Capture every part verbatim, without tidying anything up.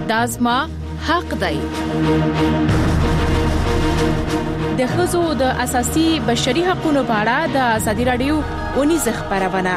دا زما حق دی. د ښځو د اساسي بشري حقوقو په اړه د ازادي رادیو ونیزه خبرونه.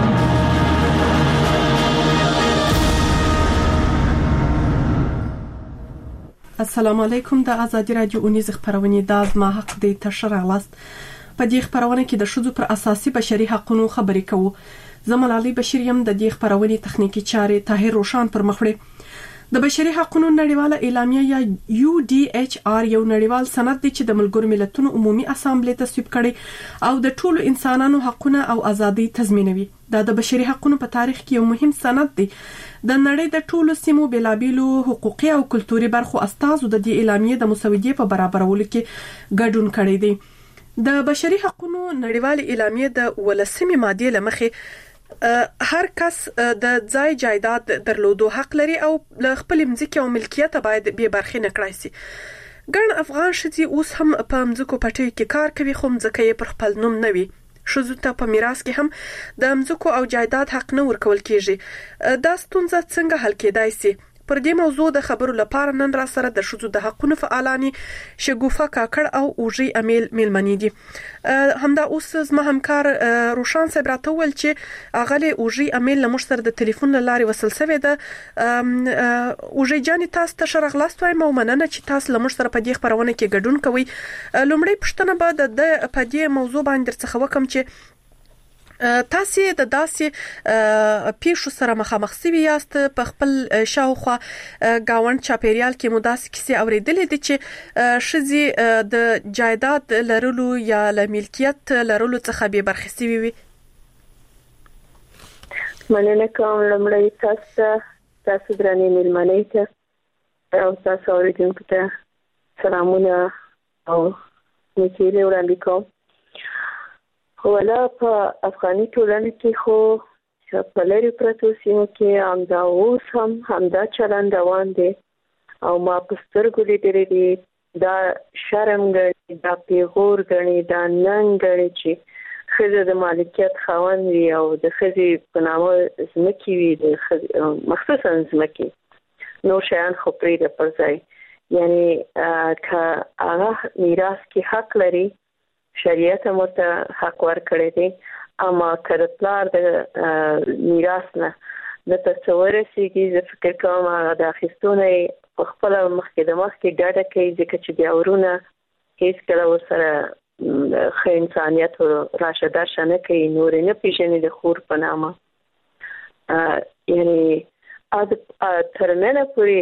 السلام علیکم. د ازادي رادیو ونیزه خبرونه د زما حق دی تشریح لاست. په دې خبرونه کې د ښځو پر اساسي بشري حقوقو خبرې کوو. زموږ علي بشیر یم. د دې خبرونه تخنیکی چارې طاهر روشان پر مخ وړي. د بشري حقوقو نړیواله اعلامیه یا یو ډي ایچ آر یو نړیوال سند دی چې د ملګرو ملتونو عمومي اسامبلې تصویب کړي او د ټولو انسانانو حقوقونه او ازادي تضمینوي. دا د بشري حقوقو په تاریخ کې یو مهم سند دی. د نړۍ د ټولو سیمو بلابلو حقوقي او کلتوري برخو استازو د دې اعلامیه د مساویت په برابرولو کې ګډون کړی دی. د بشري حقوقو نړیواله اعلامیه د ولسمې ماده لمخې هر کس د ځای جایداد درلودو حق لري او خپل مځکه او ملکیت باید به برخې نه کړای شي. ګڼ افغان ښځې اوس هم په مځکو پټي کې کار کوي خو مځکه یې پر خپل نوم نه وي. ښځو ته په میراث کې هم د مځکو او جایداد حق نه ورکول کیږي. دا ستونزه څنګه حل کېدای شي؟ پر دې موضوع د خبرو لپاره نن را سره د ښځو د حقوقو فعالانی شګوفه کاکړ او اوجي امیل ملمنې دي. همدا اوس زما همکار روشان صاحب راته ویل چې اغلی اوجي امیل لمر سره د ټلیفون لارې وصل شوی ده. اوجي جان تاسو ته شرغلاست وایم او مننه چې تاسو لمر سره په دې خبرونه کې ګډون کوئ. لومړی پښتنه به د په دې موضوع باندې څه وکم چې تاسو د داسې پیښو سره مخامخ شوي یاست په خپل شاوخوا گاوند چاپیریال کې مداسې کیسې اورېدلې دي چې ښځې د جایداد لرلو یا له ملکیت لرلو څخه بې برخې شوي وي. مننه کوم لومړی تاسو تاسو درنې مېلمنې ته او تاسو اوریدونکو ته سلامونه او نیکي وړاندې کوم. ولا په افغاني ټولنه کې خو په لري پرتو سیمو کې همدا اوس هم همدا چلند روان دی او ما په سترګو لیدلې دي. دا شرم ګڼي، دا پیغور ګڼي، دا ننګ ګڼي چې ښځه د مالکیت خاوند وي او د ښځې په نامه ځمکې وي، د مخصوصا ځمکې، نور شیان خو پرېږده پر ځای. یعنی که هغه میراث کې حق لري، شریعت هم ورته حق ورکړی دی، اما که د پلار د میراث نه د تصور رسېږي، زه فکر کوم هغه د اخیستو نه یې په خپله مخکې د مخکې ګډه کوي، ځکه چې بیا ورونه هېڅکله ورسره ښه انسانیت راشه درشه نه کوي، نور یې نه پېژني د خور په نامه. یعنې تر ننه پورې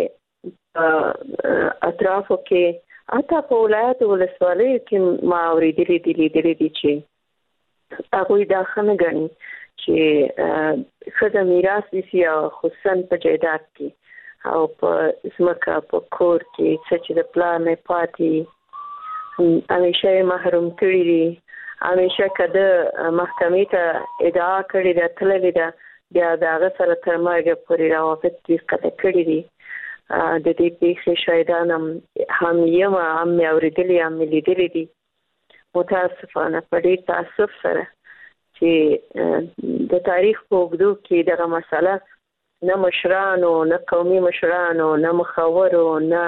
اطرافو کې حتی په ولایت ولسوالیو کې ما اورېدلي دي لیدلي دي چې هغوی دا ښه نه ګڼي چې ښځه میراث نیسي او خصوصا په جایداد کې او په ځمکه په کور کې څه چې د پلار نه پاتې همیشه یې محروم کړي دي. همیشه که د محکمې ته ادعا کړې ده، تللې ده، بیا د هغه سره تر مرګه پورې روابط دې قطع کړي دي. د دې پیښې شاهدان هم هم یم، هم مې اورېدلي، هم مې لیدلي دي. متاسفانه په ډېر تاسف سره چې د تاریخ په اوږدو کې دغه مسله نه مشرانو، نه قومي مشرانو، نه مخورو، نه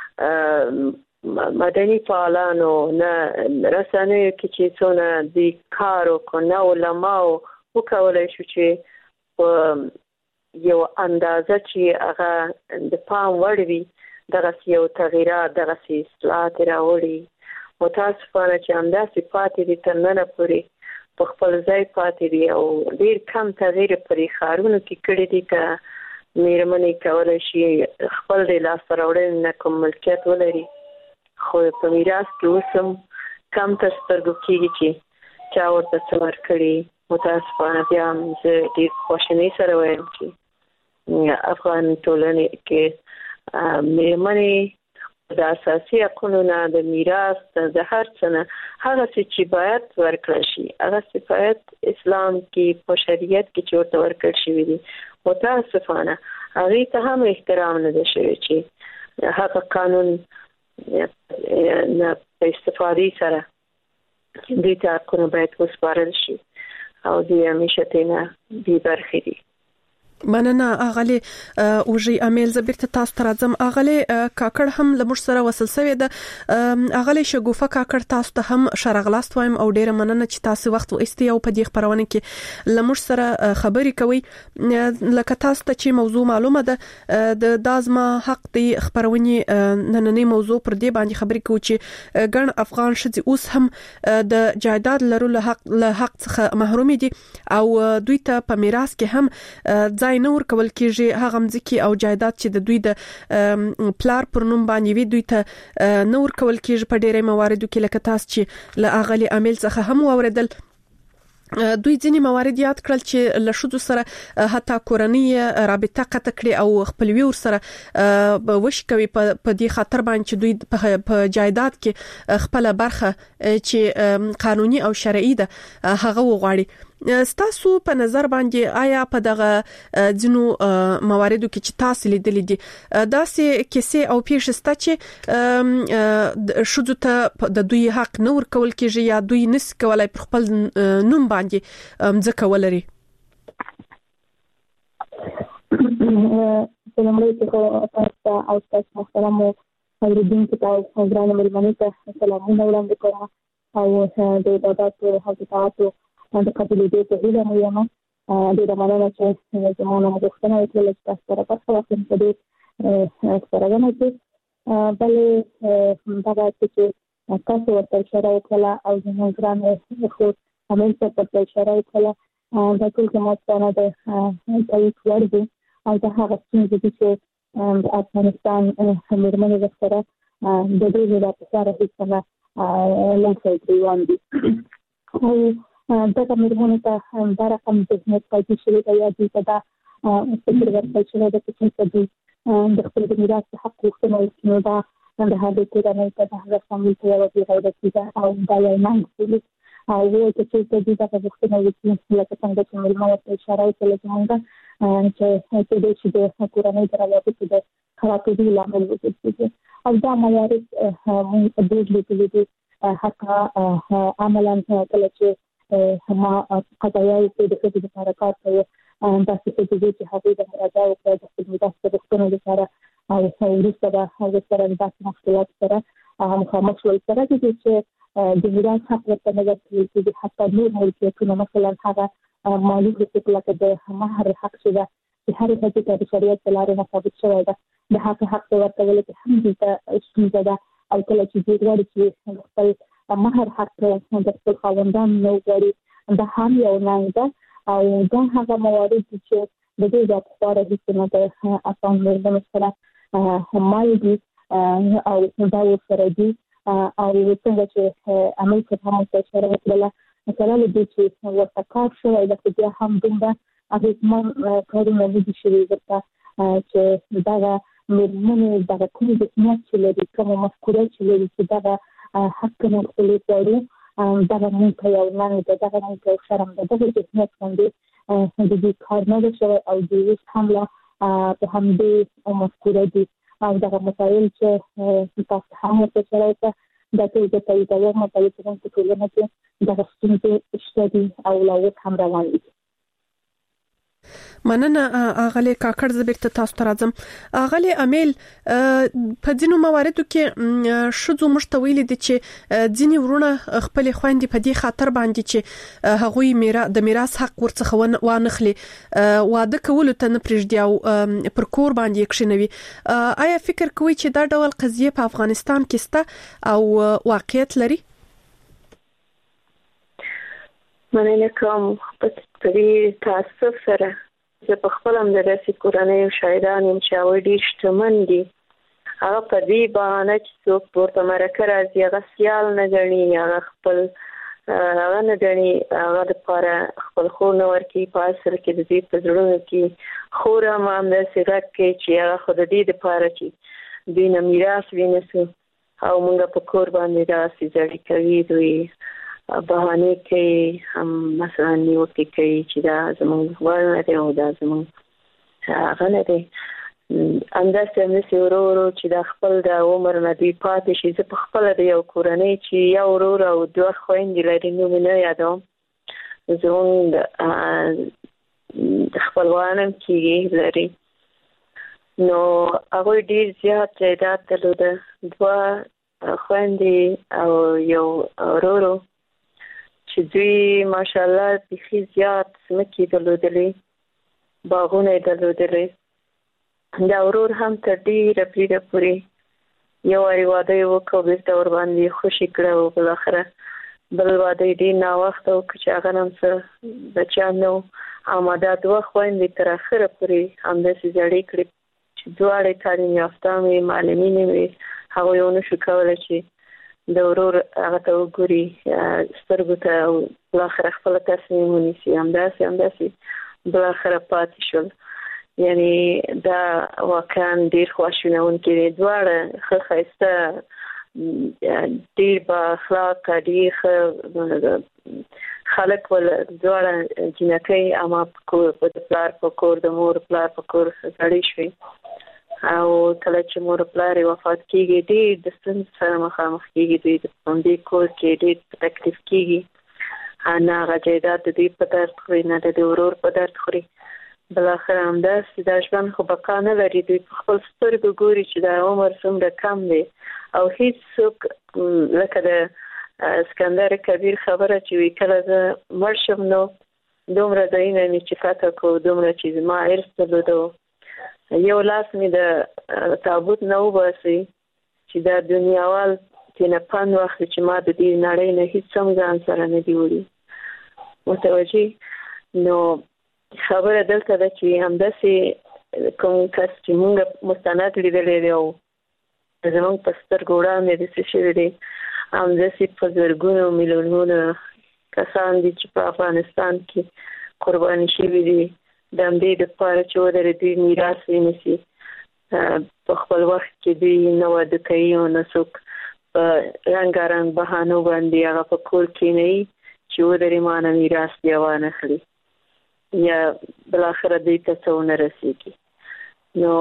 مدني فعالانو، نه رسنیو کې چې څونه دوی کار وکړو، نه علماو وکولی شو چې په یو اندازه چې هغه د پام وړ وي دغسې یو تغییرات، دغسې اصلاحات راوړي. متاسفانه چې همداسې پاتې دي، تر ننه پورې په خپل ځای پاتې دي او ډېر کم تغییر پرې ښارونو کې کړي دي. که مېرمنې کولی شي خپل د لاسته راوړنې نه کوم ملکیت ولري، خو په میراث کې اوس هم کم تر سترګو کېږي چې چا ورته څه ورکړي. متاسفانه بیا هم زه ډېر خواشینۍ سره وایم چې افغان ټولنې کې مېرمنې د اساسي حقونو نه، د میراث، د هر څه نه هغه څه چې باید ورکړل شي، هغه څه باید اسلام کې په شریعت کې چې ورته ورکړل شوي دي، متاسفانه هغې ته هم احترام نه ده شوی چې هغه قانون نه په استفادې سره دوی ته حقونه باید وسپارل شي او دوی همیشه ترې نه بې برخې دي. مننه اغلی اوجي امیل زبرت تاسو ته راځم. اغلی کاکړ هم لمر سره وصل سوی ده. اغلی شګوفه کاکړ تاسو ته هم شرغلاست وایم او ډیره مننه چې تاسو وخت وایستي او په دې خبرونه کې لمر سره خبري کوي. لکه تاسو ته چې موضوع معلومه ده د دازما حق دی خبرونه نننی موضوع پر دې باندې خبري کوي چې ګڼ افغان شذ اوس هم د جایداد لرلو حق له حق څخه محروم دي او دوی ته په میراث کې هم ځای نور کول کېږي. هغه مځکي او جایداد چې د دوی د پلار پر نوم باندې وي دوی ته نور کول کېږي په ډېرې مواردو کې لکه تاسو چې له اغلی امیل څخه هم واوریدل. دوی ځینې موارد یاد کړل چې له شذو سره حتی کورنۍ رابطه قطع کړي او خپلوي ور سره وش کوي په دې خاطر باندې چې دوی په جایداد کې خپل برخه چې قانوني او شرعي ده هغه وغواړي. ستاسو په نظر باندې آیا په دغه ځینو مواردو کې چې تاسو لیدلې دي داسې کیسې او پیښې شته چې شذو ته د دوی حق نور کول کېږي یا دوی نس کولای پر خپل نوم باندې ځکه ولري؟ سلام علیکم تاسو او تاسو محترم اوریدونکو ته ګرانه مېلمنو ته سلامونه وړاندې کوم او د عبادت او حقیقت د قبول دې په هیله مې یم. د مننه چې زموږ مغوښتنه وکړه چې تاسو سره په خپل په دې خبرونه کې بلې دا چې تاسو ورته اشاره وکړه او زموږ ګران خو همین څه په اشاره وکړه دا ټول زموږ د تایید وړ دي او دا هغه څه چې د افغانستان مېرمنې سره د دې لپاره هیڅ نه لنګ ځای دی او دا مېرمنې ته دا رقم ذهنیت پیدا شوی دی یا دې ته دا فکر ورکړل شوی دی چې څه د خپل د میراث حق غوښتنه وکړي. دا د هغې کورنۍ ته د هغه فامیل ته یوه بېغیرتي ده او دا یو ننګ بولي او وایي چې چېرته دوی دغه غوښتنه وکړي لکه څنګه چې مېلمه ورته اشاره وکړله زموږ چې کېدای شي د کورنۍ د روابطو د خرابېدو لامل وګرځي او دا موارد موږ ډېر لیدلي دي. حتی عملاً کله چې ما قضایاوو کې د ښځو لپاره کار کوي داسې ښځې دي چې هغوی د مراجعه وکړه د خپل میراث د غوښتنو لپاره او وروسته به هغې سره د داسې مشکلاتو سره مخامخ شول. سره د دې چې د میراث حق ورته نه ورکول کېږي. حتی نور ملکیتونه مثلا هغه مالي حقوق لکه د مهر حق چې ده چې هرې ښځې ته د شریعت په لارې نه ثابت شوی ده د هغه حق ته ورکولو کې هم دلته ستونزه ده او کله چې دوی غواړي چې خپل مهر حق د خپل خاوندان نه وغواړي دا هم یو ننګ ده او دا هغه موارد دي چې د دې د پخواره هیڅ نه د افغان مېرمنو سره مال دي او دا ورسره دي او څنګه چې امریکا هم ورته اشاره وکړله سره له دې چې ورته کار شوی ده خو بیا هم دومره اغېزمن کارونه نه دي شوي ورته چې دغه مېرمنې دغه کوم ذهنیت چې لري کومه مفکوره چې لري چې دغه حق نه خپلې غواړي دغه موږ ته یو ننګ ده دغه موږ ته یو شرم ده دغه ذهنیت باندې د دې کار نه ده شوی او د اوس هم لا په همدې مفکوره دي او دغه مسایل چې تاسو هم ورته اشاره وکړه دا ټول د تاییدوم او تایید کوونکو ټولنه کې دغه ستونزې شته دي او لا اوس هم روان دي. مننه اغلی کاکړ زبرت تاسو ته راځم. اغلی امیل په ځینو مواردو کې شذو مشتویل دي چې ځینې ورونه خپل خويندې په دې خاطر باندې چې هغوی میرا د میراث حق ورڅخه وانخلي واده کول ته نه پرېږدي او پر کور باندې کښینوي. آیا فکر کوئ چې دا ډول قضیه په افغانستان کې شته او واقعیت لري؟ مننه کوم په دې تاسو سره چې په خپل هم د داسې کورنۍ او شاهدان یم چې هغوی ډېر شتمن دي هغه په دې بهانه چې څوک ورته مرکه راځي هغه سیال نه ګڼي هغه خپل هغه نه ګڼي هغه دپاره خپل خور نه ورکوي په اصل کې د دوی په زړونو کې خور هم همداسې غږ کوي چې هغه خو د دې دپاره چې دوی نه میراث وینسو او موږ په کور باندې داسې زړې کوي دوی بهانه کوي هم مثلا نیوکې کوي چې دا زموږ غوړ نه دی او دا زموږ هغه نه دی همداسې همداسې ورو ورو چې دا خپل د عمر نه دوی پاتې شي. زه په خپله د یو کورنۍ چې یو ورور او دوه خویندې لري نوم یې نه یادوم زموږ خپلوانم کېږي لري. نو هغه ډیر زیات جایداد درلوده، دوه خويندې او یو ورور چې دوی ماشاءالله بيخي زیات سمکې درلودلې، باغونه درلودلې. دا ورور هم تر ډیره پیره پورې یو واری واده وکړ، بیرته ور باندې خوشي کړه او بل اخره بل واده ډیر نا وخت او چې هغه هم څه بچانو آماده دوه خويندې تر اخره پورې همداسې جوړې کړې چې دواړه تعلیم یافته وي، معلمین وي. هغه یو نشو کولای چې د ورور هغه ته وګوري سترګو ته او بل اخره خپل تصمیم ونیسي. همداسې همداسې بل اخره پاتې شول. یعنی دا واقعا ډیر خوشبینونکي دي. دواړه ښه ښایسته، ډیر با اخلاق، ډیر خلک ول دواړه جنکۍ اما په پلار په کور د مور پلار په کور سړی شوي او کله چې مور پلار وفات کیږي ډیر د ستونزو سره مخامخ کیږي. دوی د پوندې کور کې ډیر تکلیف کیږي. انا غجیدات د دې په درد خوري، نه د ورور په درد خوري. بل اخر هم داسې دا ژوند خو بقا نه لري. دوی په خپل سترګو ګوري چې دا عمر څومره کم دی او هیڅ څوک لکه د اسکندر کبیر خبره چې وی کله زه مړ شم نو دومره ځایونه مې چې فتح کو، دومره چې زما ارث درلوده، یو لاس مې د تابوت نه وباسي چې دا دنیاوال تېنه پند واخلي چې ما د دې نړۍ نه هیڅ هم ځان سره نه دي وړي. متوجه؟ نو خبره دلته ده چې همداسې کوم کس چې مونږ مستند لیدلی دی او زمونږ په سترګو وړاندې داسې شوي دی، همداسې په زرګونو میلیونونه کسان دي چې په افغانستان کې قرباني شوي دي د همدې دپاره چې ودرې دوی میراث ونیسي. په خپل وخت کې دوی نه واده کوي او نه څوک په رنګارنګ بهانو باندې هغه په کور کښېنوي چې ودرې ما نه میراث بیا وانخلي یا بالاخره دوی ته څه ونه رسېږي. نو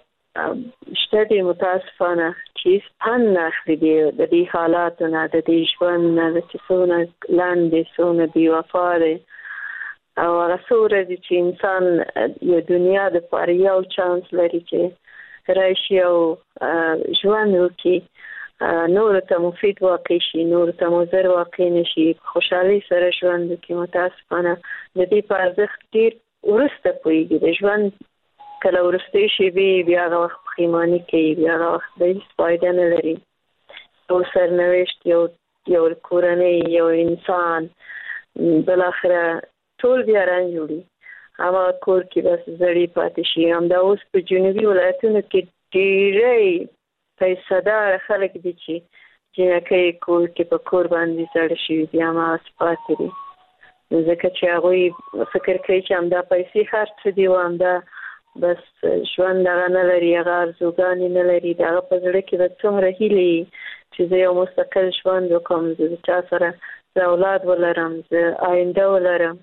شته دي متاسفانه چې هېڅ پند نه اخلي د دې حالاتو نه، د دې ژوند نه، چې څومره لنډ دی، څومره بې وفا دی او هغه څو ورځې چې انسان یو دنیا دپاره یو چانس لري چې راشي او ژوند وکړي، نورو ته مفید واقع شي، نورو ته مضر واقع نشي، خوشحالۍ سره ژوند وکړي. متاسفانه د دې په ارزښت ډېر وروسته پوهېږي. د ژوند کله وروستۍ شېبې بیا هغه وخت پښیماني کوي، بیا هغه وخت د هېڅ فایده نه لري. یو سرنوشت، یو یو کورنۍ، یو انسان بالاخره ټول بیا رنځ وړي. هماغه کور کې بس زړې پاتې شي. همدا اوس په جنوبي ولایتونو کې ډېری پیسه دار خلک دي چې جنکۍ کور کې په کور باندې زړې شوي دي، هماغسې پاتې دي. ځکه چې هغوی فکر کوي چې همدا پیسې هر څه دي او همدا بس ژوند هغه نه لري، هغه ارزوګانې نه لري. د هغه په زړه کې به څومره هیلې چې زه یو مستقل ژوند وکړم، زه د چا سره زه اولاد ولرم، زه آینده ولرم.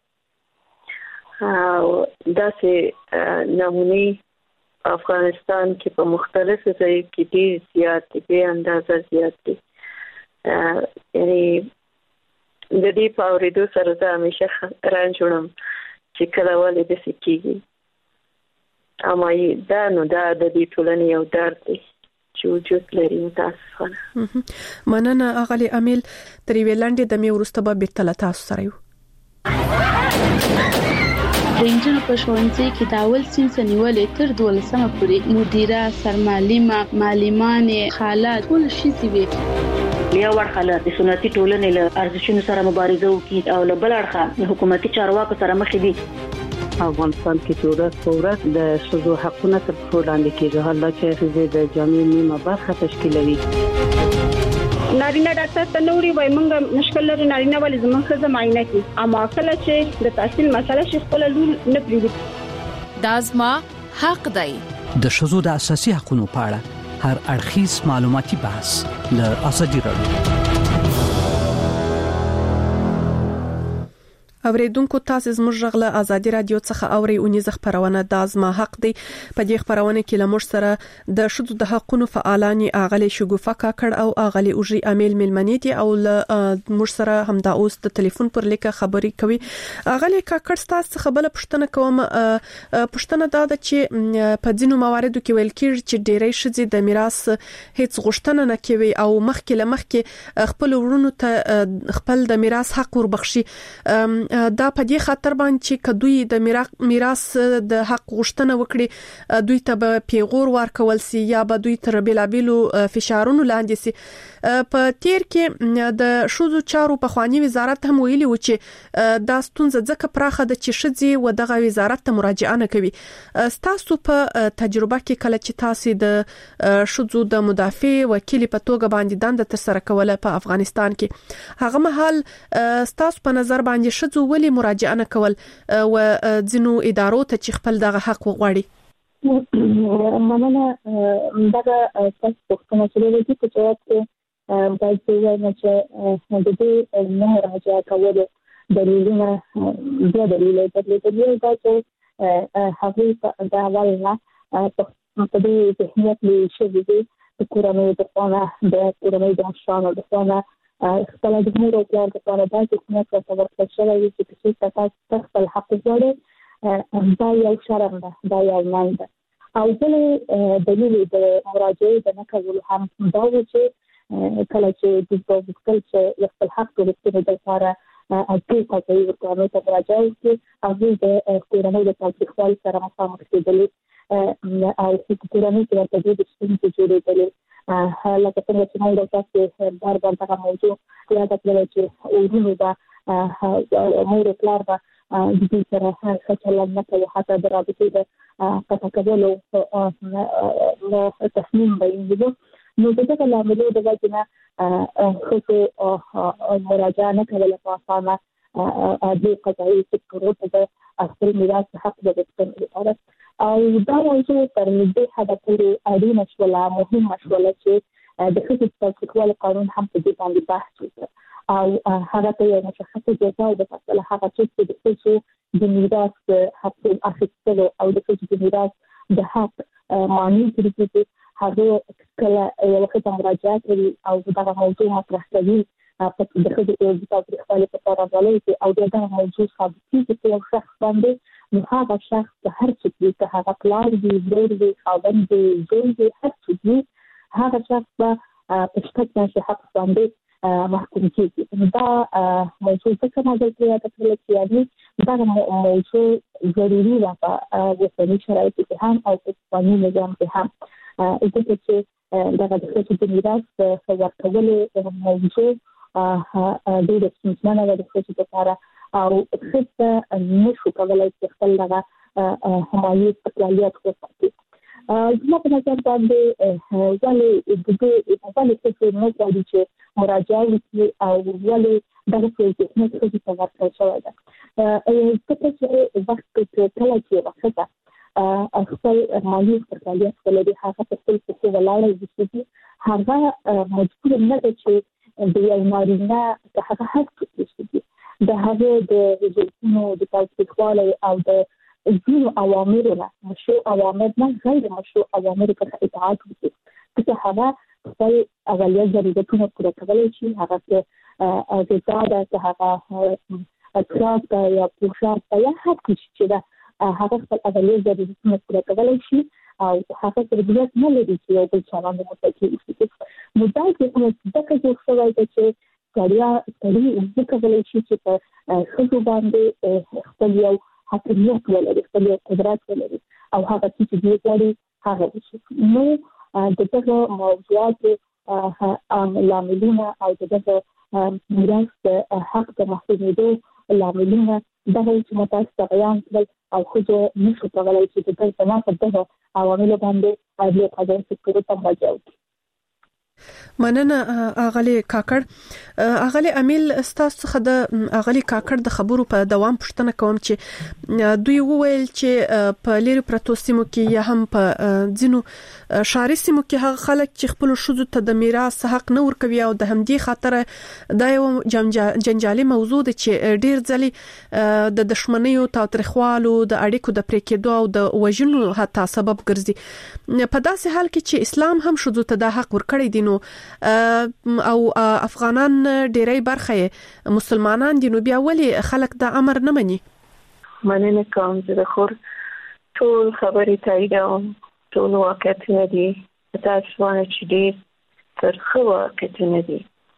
او داسې نمونې افغانستان کې په مختلفو ځایو کې ډېر زیات دي، بې اندازه زیات دي. یعنی د دې په اورېدو سره زه همیشه رنځ وړم چې کله ولې داسې کېږي. اما دا نو دا د دې ټولنې یو درد دی چې وجود لري. متاسفانه. مننه اغلې امیل. تر یوې لنډې دمې وروسته به بېرته له تاسو سره یو. د انجن په ښوونځي کې د اول صنف نیولې تر دولسمه پورې مدیره، سرمعلمه، معلمانې، خاله ټول شي وي. یو ورخه له سنتي ټولنې له ارزښتونو سره مبارزه وکړي او له بل اړخه حکومتي چارواکو سره مخ دي. افغانستان کې چې ورځ په ورځ د ښځو حقونه تر پښو لاندې کېږي، حالا چې ښځې د جامعې نیمه برخه تشکیلوي. نارینه ډاکټر ته نوري وای مونږ مشکل لري، نارینه ولې زموږ ښځه معاینه کوي، اما کله چې د تحصیل مسله شي خپل لور نه پریږدي. دا زما حق دی. د ښځو د اساسي حقوقو په اړه هر اړخیز معلوماتي بحث له ازادي راډیو. اوریدونکو تاسو زموږ غږ له ازادي رادیو څخه اوري اونیزه خبرونه د ازما حق دی. په دې خبرونه کې لمر سره د شذو د حقونو فعالان اغلی شګوفه کاکړ او اغلی اوجي امیل ملمنې دي او موږ سره همدا اوس د ټلیفون پر لیکه خبري کوي. اغلی کاکړ تاسو خبره پښتنه کوم پښتنه دا ده چې په ځینو مواردو کې ویل کېږي چې ډېرې شذې د میراث هیڅ غوښتنه نه کوي او مخکې لمخکې خپل ورونو ته خپل د میراث حق وربخشي. دا په دې خاطر باندې چې کدوې د میراث د حق غوښتنه وکړي دوی ته به پیغور ورکول سي یا به دوی تر بلابلو فشارونو لاندې سي. په تیر کې د شذو چارو په خواني وزارت هم ویلي و چې دا ستونزه ځکه پراخه ده چې شذې و دغه وزارت ته مراجعه نه کوي. تاسو په تجربه کې کله چې تاسو د شذو د مدافع وکیل په توګه باندې دنده تر سره کوله په افغانستان کې هغه مهال تاسو په نظر باندې شذو ولې مراجعه نه کول او ځینو ادارو ته چې خپل دغه حق وغواړي؟ مننه. دغه تاسو پوښتنه کړې ده چې تاسو باید څنګه چې د دې نه مراجعه کول دلیلونه د دلیلونه د دلیلونه دا چې هغه د اولنا په دې ذهنیت کې شوی دی د کورنۍ د قانون د کورنۍ د شان د قانون خپل د مور او پلار د پاره د حکومت څخه ورکړل شوی چې څه تاسو خپل حق غواړئ دا یو شرم ده دا یو نه ده. او بل دلیل د مراجعه د نه کولو هم دا و چې کله چې د وکیل چې خپل حق ورکړي د لپاره اګي کوي ورته ته مراجعه کوي هغه د کورنۍ د تاریخوالي سره مخامخ کېدل او چې کورنۍ کې ورته د ستونزې جوړېدل لکه څنګه چې موږ تاسو بار بار دا موضوع یاد کړل چې اورونه دا مور پلار دا د دې سره څه چلند نه کوي حتی د رابطې د قطع کولو نو تصمیم باندې نو دغه لامل د وجنه خو مراجعه نه کوله په اسانه د قضایي سکتور ته خپل میراث حق د وکړي او دا موضوع تر دې حد پورې اړینه شوله مهمه شوله چې د خصوصي تشکیل قانون هم په دې باندې بحث وکړي او هغه ته یو مشخصه جزا د فصله هغه چې د خصوصي د میراث حق اخیستلو او د خصوصي د میراث د حق معنی کړي هغه کله یو وخت مراجعه کوي او دا موضوع مطرح کوي په د خصوصي د تاریخوالي په اړه غواړي او دا موضوع ثابتي چې یو شخص باندې نو هغه شخص هر څه چې هغه پلان دی ورور دی خاوند دی زوی دی هر څه دی هغه شخص په پښتنه چې حق باندې محکوم کیږي. دا موضوع څه نه دی چې دا کله چې دا موضوع ضروري ده په وسیله شرایط کې هم او په قانوني نظام کې هم اته چې دا د خصوصي میراث په ورکولو موضوع د دې څنګه د خصوصي لپاره او څه نشو کولای چې خپل دغه همایي استقلالیت وساتي. زما په نظر باندې ولې د دې په اړه څه نه کوي چې مراجعه وکړي او ولې دغه څه نه کوي چې ورته شوی ده. څه چې وخت کې کله چې وخت خپل همایي استقلالیت ولري هغه په خپل څه ولاړ دي هغه مجبور نه دی چې د یو نارینه هغه حق وکړي د هغه د جنسونو د تاریخوالي او د ځینو اوامرونه مشروع اوامر نه غیر مشروع اوامر په اطاعت وکړي چې هغه خپل اولیا ضرورتونه پوره کولای شي هغه چې د زاده چې هغه اطراف یا پوښاک یا هر څه چې دا هغه خپل اولیا ضرورتونه پوره کولای شي او هغه ضرورت نه لري چې یو بل چلند متکی وي. نو دا چې دا کې څه وایي چې کاریا کړي د کولای شي چې په خصوص باندې خپل یو حاکمیت ولري خپل یو قدرت ولري او هغه چې دې لري هغه شي. نو دغه موضوعات لاملونه او دغه میراث حق د محدودیدو لاملونه دغه چې متاسف بیان کړل او خو نشو کولای چې د دې په ناسب دغه عوامل باندې د قضایي سکتور ته راځي. مننه اغلی کاکړ اغلی امیل استاد څخه د اغلی کاکړ د خبرو په دوام پوښتنه کوم چې دوی وویل چې په لری پروتو سیمو کې یا هم په ځینو شاري سیمو کې هغه خلک چې خپل شذو ته د میراث حق نه ورکوي او د همدې خاطر دا یو جنجالي موضوع ده چې ډیر ځلې د دښمنیو تاوتریخوالو د اړیکو د پریکېدو او د وژنو حتی سبب ګرځي په داسې حال کې چې اسلام هم شذو ته د حق ورکړی دي نو او افغانان ډیری برخه مسلمانان دي نو بیا ولې خلک د امر نه مني؟ مننه کوم زه خو ټول خبرې تاییدوم، ټول واقعیتونه دي، تاسو باندې چې دې تر خو واقعیتونه دي.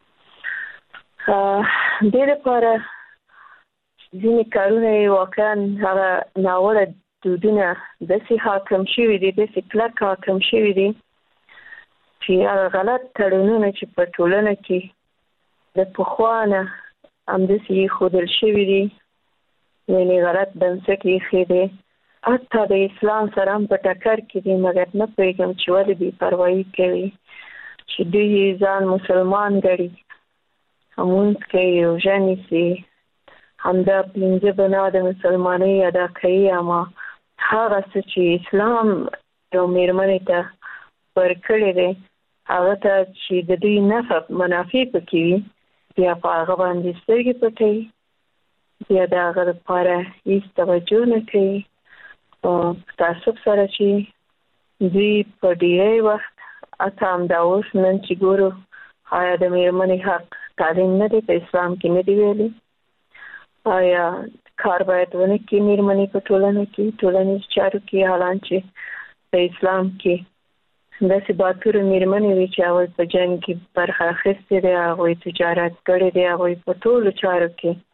ا دې لپاره ځینې کارونه واقعا هغه ناوړه دودونه داسې حاکم شوي دي، داسې کلک حاکم شوي دي چې هغه غلط تړونونه چې په ټولنه کې د پخوانه همداسې ښودل شوي دي، یعنې غلط بنسټ ایښی دی، حتی د اسلام سره هم په ټکر کې دي. مګر نه پوهېږم چې ولې بې پروایي کوي چې دوی ځان مسلمان ګڼي، لمونځ کوي، روژه نیسي، همدا پنځه بنا د مسلمانۍ ادا کوي، اما هغه څه چې اسلام یو مېرمنې ته ورکړی دی هغه ته چې د دوی نفع منافع پکې وي بیا په هغه باندې سترګې پټوي، بیا د هغه لپاره هېڅ توجه نه کوي. په تعصب سره چې دوی په ډېری وخت حتی همدا اوس نن چې ګورو آیا د مېرمنې حق تعلیم نه دی په اسلام کې نه دی ویلي، آیا کار باید ونه کړي مېرمنې په ټولنه کې ټولنیز چارو کې، حالان چې په اسلام کې داسې باتوره مېرمنې وي چې هغوی په جنګ کې برخه اخیستې دی، هغوی تجارت کړی دی، هغوی په ټولو چارو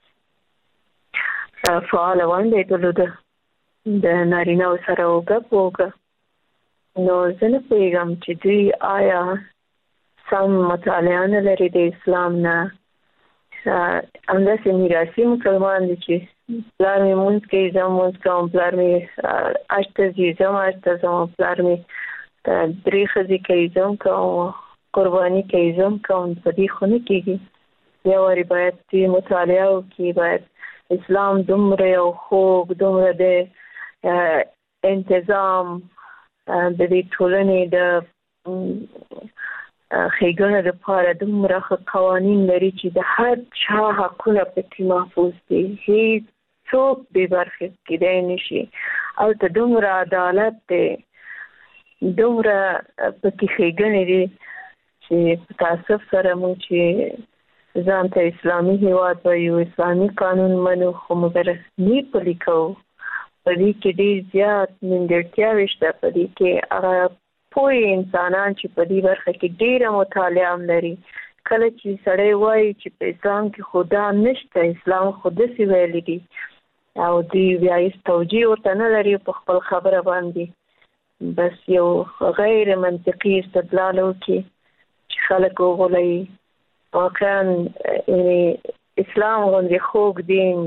کې فعاله ونډه درلوده د نارینه‌و سره اوږه په اوږه. نو زه نه پوهېږم چې دوی آیا سم مطالعه نه لري د اسلام نه، همداسې میراثي مسلمان دي چې پلار مې لمونځ کوي زه هم لمونځ کوم، پلار مې حج ته ځي زه هم حج ته ځم، پلار مې درې ښځې کوي زه هم کوم، قرباني کوي زه هم کوم، په دې خو نه کېږي. بیا وارې باید دوی مطالعه وکړي، باید اسلام دومره یو خوږ، دومره د انتظام د دې ټولنې د ښېګڼې لپاره دومره ښه قوانین لري چې د هر چا حقونه پکې محفوظ دي، هېڅوک بې برخې کېدی نه شي. هلته دومره عدالت دی، دومره پکې ښېګڼې دي چې په تعصب سره موږ چې ځان ته اسلامي هېواد وایو، اسلامي قانون منو، خو مګر نه پلي کوو. په دې کې ډېر زیات نیمګړتیاوې شته، په دې کې هغه پوهې انسانان چې په دې برخه کې ډېره مطالعه هم لري، کله چې سړی وایي چې په اسلام کې خو دا نشته، اسلام خو داسې ویلي دي، او دوی بیا هېڅ توجیه ورته نه لري په خپل خبره باندې، بس یو غیر منطقي استدلال وکړي چې خلک وغولوي. واقعا یعنې اسلام غوندې خوږ دین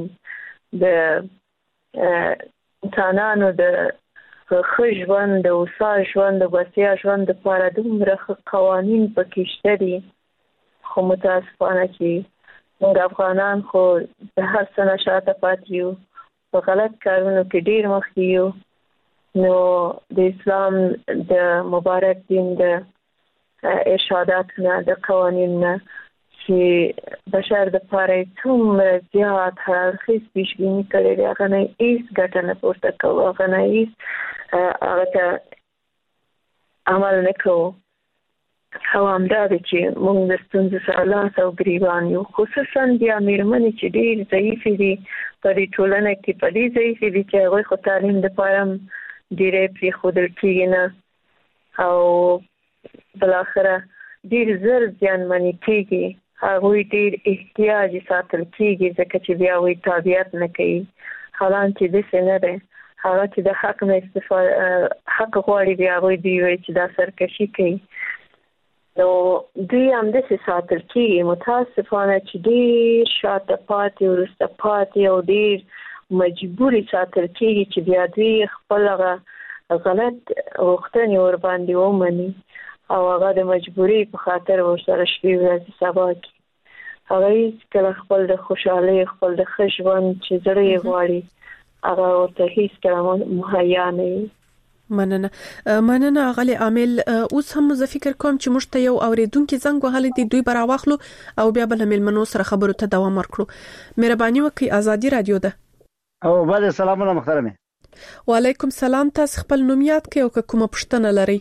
د انسانانو د ښه ژوند، د هوسا ژوند، د بسیا ژوند لپاره دومره ښه قوانین پکې شته دي، خو متاسفانه چې موږ افغانان خو د هر څه نه شاته پاتې یو، په غلط کارونو کې ډېر مخکې یو. نو د اسلام د مبارک دین د ارشاداتونه، د قوانینونه چې بشر د پاره څومره زیات هر اړخیز پیشبیني کړی دی، هغه نه هېڅ ګټه نه پورته کوو، هغه نه هېڅ هغه ته عمل نه کوو. او همدا دی چې موږ د ستونزو سره لاس او ګریوان یو، خصوصا بیا مېرمنې چې ډېر ضعیفې دي په دې ټولنه کې، په دې ضعیفې دي چې هغوی خو تعلیم دپاره هم ډېری پرېښودل کېږي نه، او بالاخره ډېر زر زیانمنې کېږي، هغوی ډېر احتیاج ساتل کېږي ځکه چې بیا هغوی تابعیت نه کوي، حالان چې داسې نه دی. هغه چې د حق نه استفاده حق غواړي بیا هغوی دوی وایي چې دا سرکشي کوي. نو دوی همداسې ساتل کېږي، متاسفانه چې ډېر شاته پاتې، وروسته پاتې او ډېر مجبوري ساتل کېږي چې بیا دوی خپل هغه غلط غوښتنې ورباندې ومني او هغه د مجبوري په خاطر ورسره شپې ورځې سبا کی هغه کله خپل د خوشحالي خپل د خشوند چې زړه یې غواړي هغه ورته هیڅ کله مهیا نه مننه مننه غلي عامل اوس هم زه فکر کوم چې موږ ته یو اوریدونکو زنګ وهلې دی دوی برا واخلو او بیا بل ملمنو سره خبرو ته دوام ورکړو مهرباني وکړئ ازادي رادیو ده او بعد سلامونه محترمه وعلیکم سلام تاسو خپل نوم یاد کړئ او کومه پوښتنه لرئ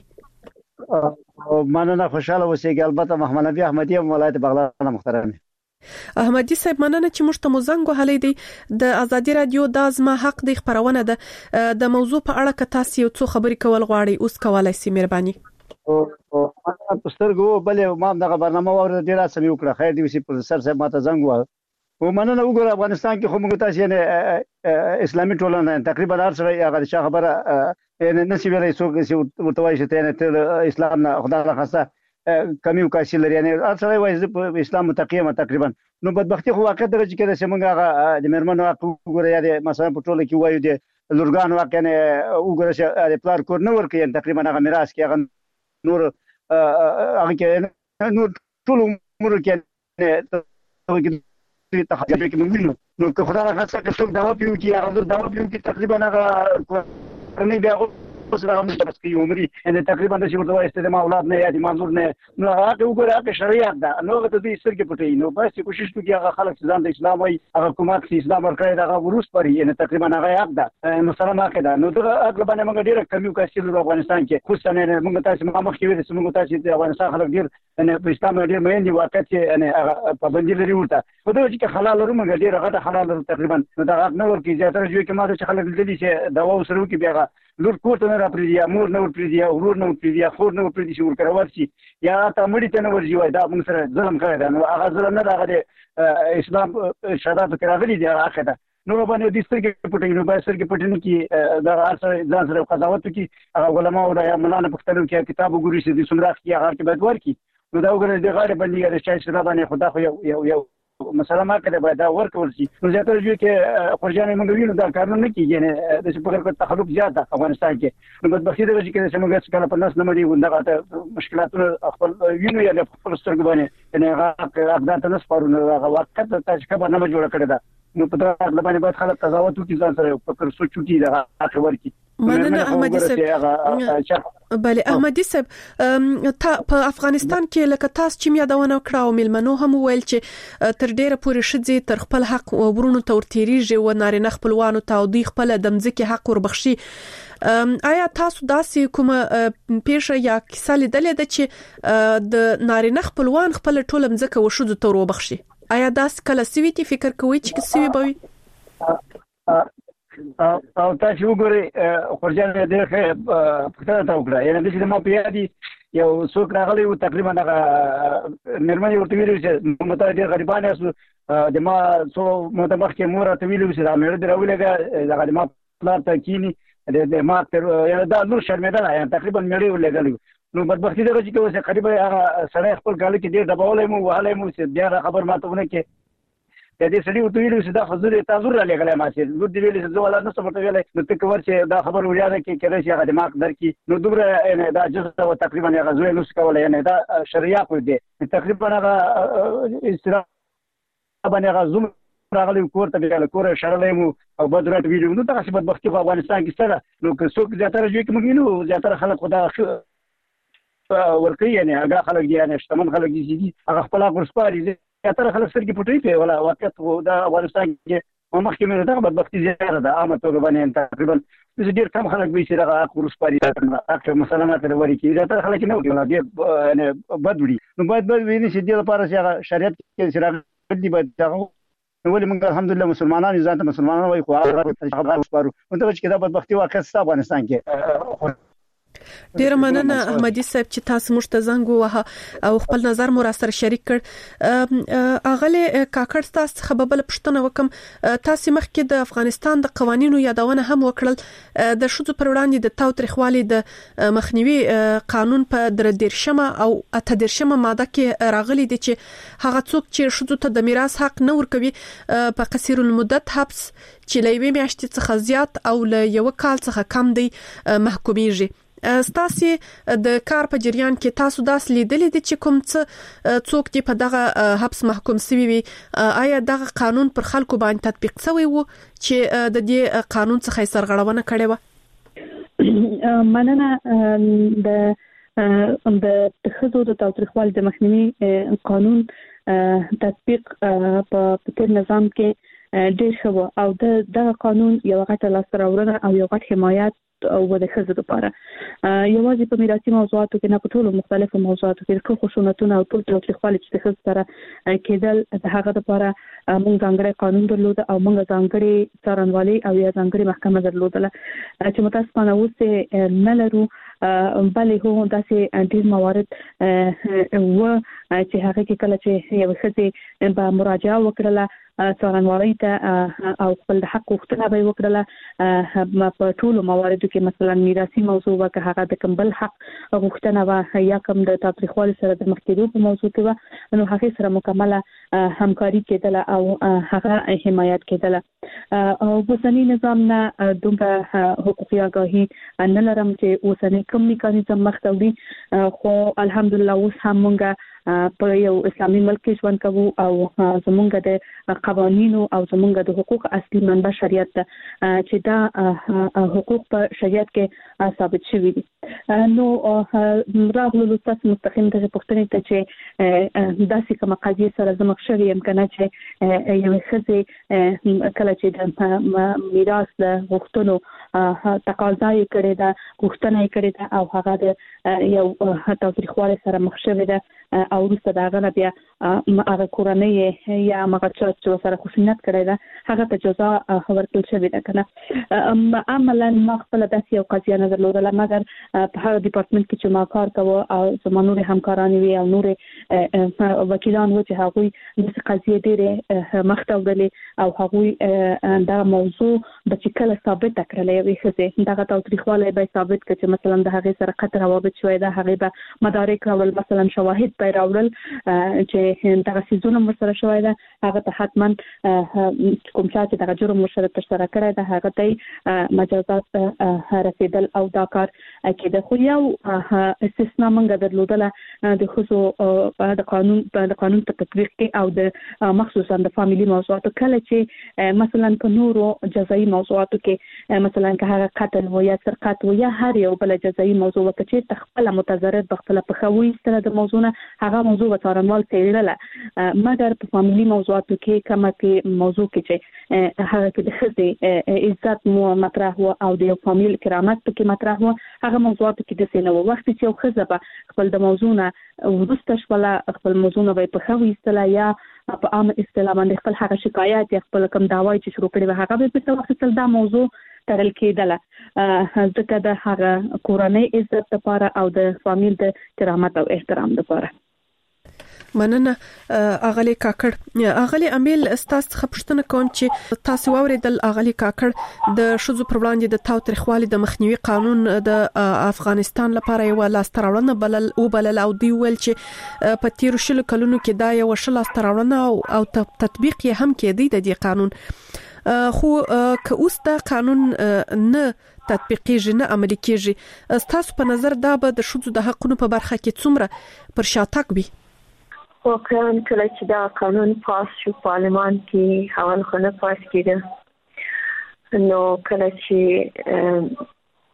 او مننه خوشاله اوسئ البته محمد نبی احمدی ولایت بغلان محترمه احمدی صاحب مننه چې موږ ته مزنګ وهلې دی د ازادي رادیو د ازما حق د خبرونه ده د موضوع په اړه که تاسو یو څه خبرې کول غواړئ اوس کولای شئ مهرباني او او پسترګو بلې ما دغه برنامه ور ډیره سمې وکړه خیر دی وسی پروفیسور صاحب ماته زنګ و او مننه وګوره افغانستان کې خو موږ تاسو نه اسلامي ټولنه تقریبا هر څه هغه چې خبره نه سی ویلای څوک چې ورته وایي چې ته اسلام نه خدای له خاصه کمی وکاسي لري یعنی اصل وایي په اسلام متقیمه تقریبا نو بدبختی خو واقع درجه کې چې موږ هغه د مرمنو وګوره یا د مثلا په ټوله کې وایو د لورګان واقع نه وګوره چې د پلار کور نه ورکي تقریبا هغه میراث کې هغه نور هغه کې نور ټول عمر کې تخیل کې موږ نو که خدای راځي چې څوک دا وپیو چې هغه دا وپیو چې تقریبا هغه نه بیا اوس راغلی چې کی عمرې ان تقریبا د شورت وایسته د اولاد نه یا د منظور نه نو هغه وګوره هغه شریعت ده نو ته دې سترګې پټې نو بس کوشش وکړي هغه خلک ځان د اسلام وای هغه حکومت چې اسلام ورکړي دا ورس پرې ان تقریبا هغه حق ده مسلمان حق ده نو دا اګل باندې موږ ډیره کمی وکړو د افغانستان کې خصوصا موږ تاسو مخ کې ویل چې موږ تاسو د افغانستان خلک ډیر ان په اسلام ډیر مېن دي واقع چې ان پابندي لري ورته په دې چې حلال لرو موږ ډیره غټه حلال لرو تقریبا نو دا حق نه ورکی زیاتره جو کې ماته چې خلک دې چې دوا وسرو کې بیا لور کوټ نه را پریدي مور نه پریدي ورور نه پریدي خور نه پریدي شو ورکړ ورشي یا ته مړی ته نه ورځي وای دا موږ سره ظلم کړی دا نو هغه ظلم نه راغلی اسلام شرایط کې راغلي دی هغه ده نو باندې د سترګې پټې نو به سترګې پټې نه کی دا اثر ځان سره قضاوت کی هغه علماء او یا مولانا پختلو کې کتاب وګوري چې د سمراخ کې هغه کې باید ورکی نو دا وګورئ د غاړه باندې د شای سره باندې خدا خو یو یو مثلا ما کړه باید دا ورکول شي نو زیاتره جو کې خرجانې موږ وینو دا کارونه نه کیږي نه د څه په خلکو تخلف زیات ده افغانستان کې نو بدبختی د وجې کې چې موږ څنګه په ناس نه مړي ونده مشکلاتونه خپل وینو یا خپل سترګ باندې نه هغه اقدام ته نسپارو هغه وخت ته خبر نه جوړ کړی دا نو په دا باندې باید خلک قضاوت وکړي ځان سره فکر سوچ وکړي دا اخر کی مننه احمدی صاحب بله احمدی صاحب په افغانستان کې لکه تاسو چې یادونه کړو ملمنو هم ویل چې تر ډیره پورې شځې تر خپل حق او ورونو تور تیریږي او نارینه خپلوانو ته او دوی خپل د مځکه حق وربخشي آیا تاسو داسې کومه پیښه یا کیسه لیدلې ده چې د نارینه خپلوان خپل ټول مځکه وشو تور وبخشي آیا داس کله سوي تی فکر کوي چې سوي بوي او تاسو وګورئ خرجان دې ښه پښتنه تا وکړه یعنی د دې ما په یادي یو څوک راغلی و تقریبا هغه نرمه ورته ویلو چې موږ ته ډېر غریبان یو د ما څو متمخ کې مور ته ویلو چې دا مې ډېر ولګه دا د ما پلان ته کینی د ما تر یعنی دا نور شرمېدل یعنی تقریبا مې ولګل نو بدبختی دغه چې اوسه قریبا هغه سړی خپل ګاله کې ډېر دباولې مو وهلې مو چې بیا خبر ماته ونه کې د دې سړي ورته ویلو چې دا حضور تاسو را لګلای ما چې نو دې ویلې چې زه ولا نه څه ورته ویلې نو ته کور چې دا خبر وریاده کې کله چې هغه دماغ درکې نو دومره نه دا جزء او تقریبا هغه زوی نو څه کولای نه دا شریعه کو دي تقریبا هغه استرا باندې هغه زوم راغلی کور ته بیا کور شړلې مو او بدرات ویلو نو تاسو بدبختی په افغانستان کې سره نو که څوک زیاتره جو کې موږ نو زیاتره خلک خدا ورکی یعنی هغه خلک دي یعنی شتمن خلک دي چې هغه خپل غرسپاري زیاتره خلک سرګي پټوي په ولا واقعیت دا افغانستان کې مخکې مې دا بدبختی زیاته ده عامه توګه باندې تقریبا ډېر کم خلک به چې هغه غرسپاري اکثر مسلمانات لري کې زیاتره خلک نه وي ولا دې یعنی بدوړي نو باید به ویني چې د لپاره چې شریعت کې شرایط دي باید نو ولې موږ الحمدلله مسلمانان ځان ته مسلمانان وایي خو هغه غرسپارو نو ته چې دا بدبختی واقع ست افغانستان کې ډیر مننه احمدی صاحب چې تاسو موږ ته زنګ ووهه او خپل نظر مو را سره شریک کړ اغله کاکړ تاسو خبربل پښتنه وکم تاسو مخکې د افغانستان د قوانینو یادونه هم وکړل د شذو پر وړاندې د تاو تاریخوالي د مخنیوي قانون په درېرشمه او اتهدېرشمه ماده کې راغلي دي چې هغه څوک چې شذو ته د میراث حق نه ورکوي په قصير المدت حبس چې لوي میاشتې څخه زیات او له یو کال څخه کم دی محکومیږي ستاسو د کار په جریان کې تاسو داس لیدلې دي چې کوم څه څوک چې په دغه حبس محکوم شوی وي آیا دغه قانون پر خلکو باندې تطبیق شوی وو چې د دې قانون څخه سرغړونه کړې و؟ مننه. د د خزو د تاوتریخوالي د مخنیوي قانون تطبیق په تیر نظام کې ډېر شو او د دغه قانون یو غټه لاسته راوړنه او یو غټ حمایت او د خزو لپاره یوازې په میراثي موضوعاتو کې نه په ټولو مختلفو موضوعاتو کې ټول خشونتونه او ټول تاوتریخوالي چې د خزو سره کېدل د هغه لپاره موږ ځانګړی قانون درلود او موږ ځانګړی څارنوالي او یا ځانګړی محکمه درلودله چې متاسفانه اوس نه لرو. بلې هو داسې ډېر موارد و چې هغه کې کله چې یو ښځې به مراجعه وکړله څارنوالۍ ته او خپل د حق غوښتنه به یې وکړله په ټولو مواردو کې مثلا میراثي موضوع وه که هغه د کوم بل حق غوښتنه وه یا کوم د تاوتریخوالي سره د مخ کېدو په موضوع کې وه نو هغې سره مکمله همکاري کېدله او هغه حمایت کېدله. او اوسني نظام نه دومره حقوقي آګاهي نه لرم چې اوسني کوم میکانیزم مخ ته وړي خو الحمدلله اوس هم مونږ په یو اسلامي ملک کې ژوند کوو او زمونږ د قوانینو او زمونږ د حقوق اصلي منبع شریعت ده چې دا حقوق په شریعت کې ثابت شوي دي. نو راغلو تاسو مستقیم د پښتنې ته چې داسې کومه قضیه سره زموږ شوي یم کنه چې یو ښځې کله چې د میراث د غوښتنو تقاضا یې کړې ده غوښتنه یې کړې ده او هغه د یو تاوتریخوالي سره مخ شوې ده او وروسته د هغه نه بیا هغه کورنۍ یا هغه چا چې سره خشونت کړی ده هغه ته جزا ورکړل شوې ده که نه. عملا ما خپله داسې یو قضیه نه درلودله مګر په هغه ډیپارټمنټ کې چې ما کار کوه او زما نورې همکارانې وي او نورې وکیلان وو چې هغوی داسې قضیې ډېرې مخ ته وړلې او هغوی دغه موضوع به چې کله ثابته کړله یوې ښځې دغه تاوتریخوالی به یې ثابت کړه چې مثلا د هغې سره قطع روابط شوی ده هغې به مدارک راوړل مثلا شواهد به یې راوړل چې دغه څیزونه ورسره شوی ده هغه ته حتما کوم چا چې دغه جرم ورسره ترسره کړی ده هغه ته مجازات رسېدل او دا کار کېده. خو یو استثنا موږ درلودله د ښځو د قانون د قانون په تطبیق کې او د مخصوصا د فامیلي موضوعاتو کله چې مثلا په نورو جزایي موضوعاتو کې مثلا که هغه قتل و یا سرقت و یا هر یو بل جزایي موضوع وکړي چې خپله متضرر بخپله په ښه وایستله د موضوع نه هغه موضوع به څارنوال څېړله مګر په فامیلي موضوعاتو کې کومه کې موضوع کې چې هغه کې د ښځې عزت مو مطرح و او د یو فامیل کرامت پکې مطرح و هغه موضوعاتو کې داسې نه و. وخت چې یو ښځه به خپل د موضوع نه وروسته شوله خپل موضوع نه به یې په ښه وایستله یا په عامه اصطلاح باندې خپل هغه شکایت یا خپل کوم دعوا چې شروع کړې وه هغه به یې پرته واخیستل دا موضوع تړل کېدله ځکه د هغه کورنۍ عزت لپاره او د فامیل د کرامت او احترام لپاره. مننه اغلی کاکړ. اغلی امیل ستاسو څخه پوښتنه کوم چې تاسو واوریدل اغلی کاکړ د شذو پر وړاندې د تاوتریخوالي د مخنیوي قانون د افغانستان لپاره یو لاسته راوړنه بلل او بلل او دی ول چې په تیر شلو کلونو کې دا یو شل لاسته راوړنه او تطبیق یې هم کېدی د دې قانون خو که اوس دا قانون نه تطبیقیږي نه عملي کېږي ستاسو په نظر دا به د شذو د حقونو په برخه کې څومره پر شاتګ وي؟ واقعا کله چې دا قانون پاس شو پارلمان کې حوال خونه پاس کېده نو کله چې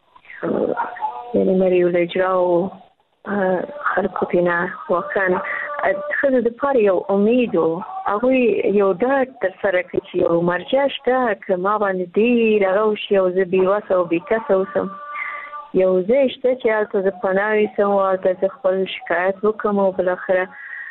یعنی مریو لجراو خلقو تینا واقعا خزه د پاره یو امید او هغه یو ډاټ تر سره کې یو مرجع شته که ما باندې دی راوشي او زه بیواسه او بیکاسه اوسم یو ځای شته چې هلته زه پناه ویسم او هلته زه خپل شکایت وکړم او بالاخره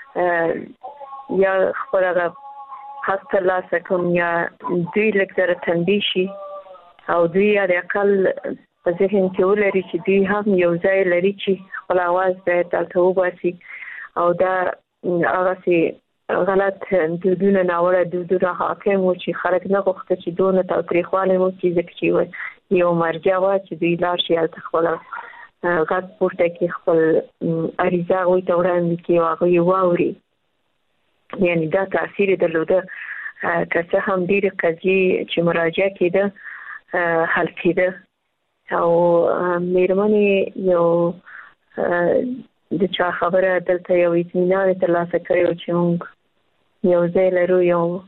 یا خپل هغه حق ترلاسه کړم یا دوی لږ زره تنبیه شي او دوی د اقل په ذهن کې ولري چې دوی هم یو ځای لري چې خپل اواز باید دلته وباسي او دا هغسې غلط دودونه ناوړه دودونه حاکم و چې خلک نه غوښته چې دونه تاوتریخوالی وکړي ځکه چې یو مرجع وه چې دوی لاړ شي هلته خپله غږ پورته کړي خپل عریضه هغوی ته وړاندې کړي او هغوی یې واوري یعنې دا تاثیر یې درلوده که څه هم ډېرې قضیې چې مراجعه کېده حل کېده او میرمنې یو د چا خبره دلته یو اطمینان ترلاسه کړو چې موږ یو ځای لرو، یو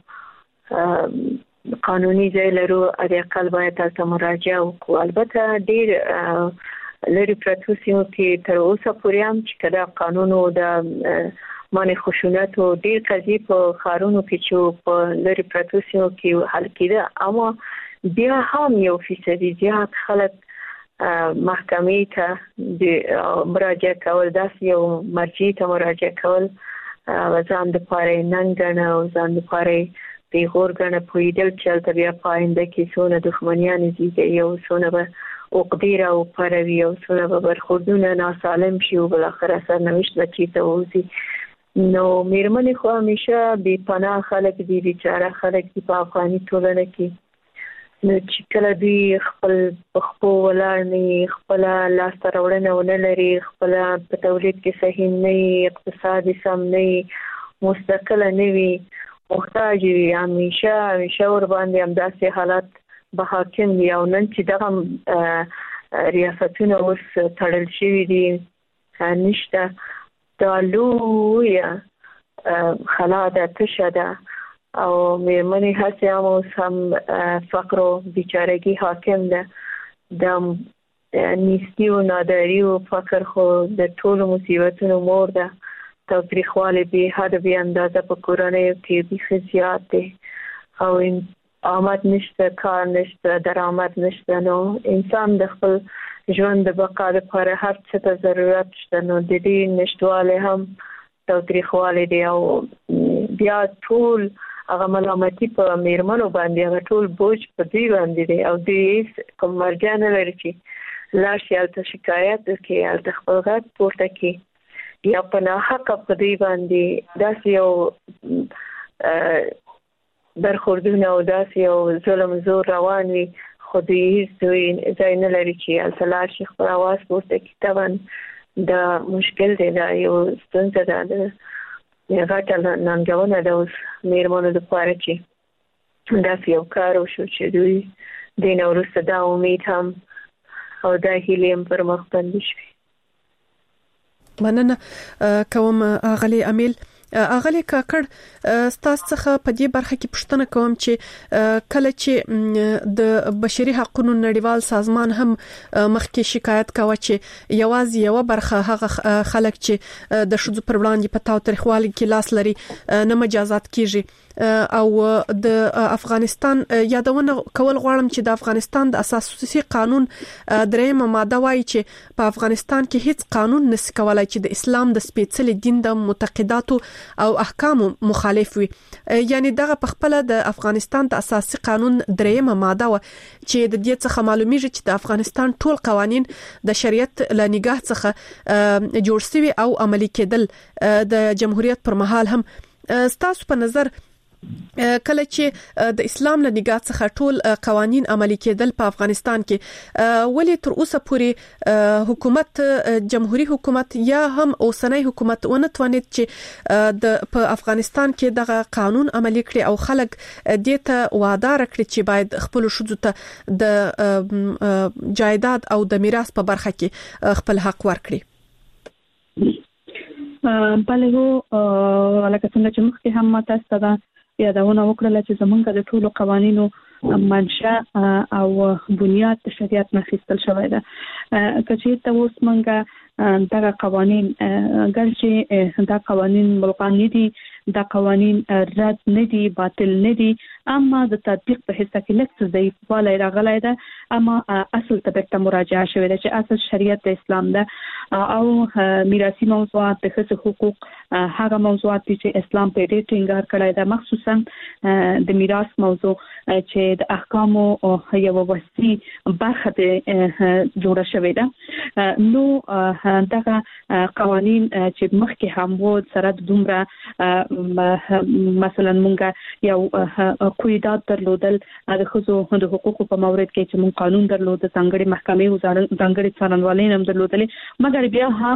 قانوني ځای لرو، اړ اقل باید تاسو مراجعه وکړو. البته ډیر لري پروتو سیمو کې تر اوسه پورې هم چې کدا قانون او د مانه خشونت او ډیر قضیې په خارونو کې چې په لري پروتو سیمو کې حل کیده، اما بیا هم یو فیصدي زیات خلک محکمې ته د مراجعه کول، داسې یو مرجع ته مراجعه کول ځان د پاره ننګنه او ځان د پاره پیغور غنه پویدل چې بیا پاینده کې څونه دښمنیان زیږي او څونه به عقدې او پروي او څونه به برخوردونه ناسالم شي او بل اخر سرنوشت بچی ته وځي. نو میرمنې خو همیشه بې پناه خلک دي، بیچاره خلک دي په افغاني ټولنه کې. نو چې کله دوی خپل خپل ولاړ نه، خپل لاس راوړنه ونه لري، خپل په تولید کې صحیح نه، اقتصادي سم نه، مستقل نه وي، محتاج وي، همیشه همیشه ور باندې هم داسې حالات به حاکم وي. او نن چې دغه ریاستونه اوس تړل شوي دي نشته، دا لویه خلا ده، تشه ده، او میرمنې هسې هم اوس هم فقر و بیچارگی حاکم ده. د نیستی و ناداری و فقر خو د ټولو مصیبتونو مور ده. تاوتریخوالی بی حد بی اندازه په کورنیو کې بیخي زیات دی او آمد نشته، کار نشته، درآمد نشته. نو انسان د خپل ژوند د بقا لپاره هر څه ته ضرورت شته، نو د دې نشټوالی هم تاوتریخوالی دی او بیا ټول هغه ملامتي په میرمنو باندې، هغه ټول بوج په دوی باندې دی او دوی کوم مرجع نه لري چې لاړ شي هلته شکایت وکړي، هلته خپل غږ پورته کړي، یا په ناحقه په دوی باندې داسې یو برخوردونه او داسې یو ظلم زور روان وي، خو دوی هیڅ دوی ځای نه لري چې هلته لاړ شي خپل اواز پورته کړي. طبعا دا مشکل دی، دا یو ستونزه ده، د غټه ننګونه ده اوس میرمنو لپاره چې داسې یو کار وشو چې دوی دې نه وروسته دا امید هم او دا هیلې هم پر مخ بندې شوې. مننه کوم اغلی امیل. اغلی کاکړ ستاسو څخه په دې برخه کې پوښتنه کوم چې کله چې د بشري حقوقو نړیوال سازمان هم مخکې شکایت کاوه چې یوازې یو برخه هغه خلک چې د شذو پر وړاندې په تاوتریخوالي کې لاس لري نه مجازات کیږي، او د افغانستان یادونه کول غواړم چې د افغانستان د اساسي قانون درېمه ماده وايي چې په افغانستان کې هیڅ قانون نشي کولای چې د اسلام د سپېڅلي دین د معتقداتو او احکام مخالف وي. یعنی دغه په خپل د افغانستان د اساسي قانون درېمه ماده و چې د دې څخه معلومیږي چې د افغانستان ټول قوانين د شریعت له نگاه څخه جوړ شوي او عملي کېدل د جمهوریت پر مهال هم. ستاسو په نظر کله چې د اسلام له نگاه څخه ټول قوانين عملي کېدل په افغانستان کې، ولی تر اوسه پورې حکومت، جمهوریت حکومت یا هم اوسنۍ حکومت ونه توانید چې د په افغانستان کې دغه قانون عملي کړي او خلک دې ته وعده راکړي چې باید خپل شذو ته د جایداد او د میراث په برخه کې خپل حق ورکړي؟ بله هو لکه څنګه چې مخکې هم تاسو ته یادونه وکړه چې زمونږ د ټولو قوانینو منشأ او بنیاد د شریعت نه اخیستل شوی ده. که چېرته اوس مونږ دغه قوانین ګر چې دا قوانین ملغا نه دي، دا قوانین رد نه دي، باطل نه دي، اما د تطبیق په حصہ کې لږ څه ضعیفوالی راغلی ده، اما اصل ته بیرته مراجعه شوې ده چې اصل شریعت د اسلام ده او میراثي موضوعات د ښځو حقوق هغه موضوعات دي چې اسلام په ډېر ټینګار کړی ده، مخصوصا د میراث موضوع چې د احکامو یو وسیع برخه جوړه شوې ده. نو دغه قوانين چې مخکې هم وو سره دومره مثلا مونږ یو قواعد درلودل د خصو د حقوقو په مورد کې چې مونږ قانون درلود څنګه محکمې وزارت څنګه څارنوالۍ هم درلودل مګر بیا هم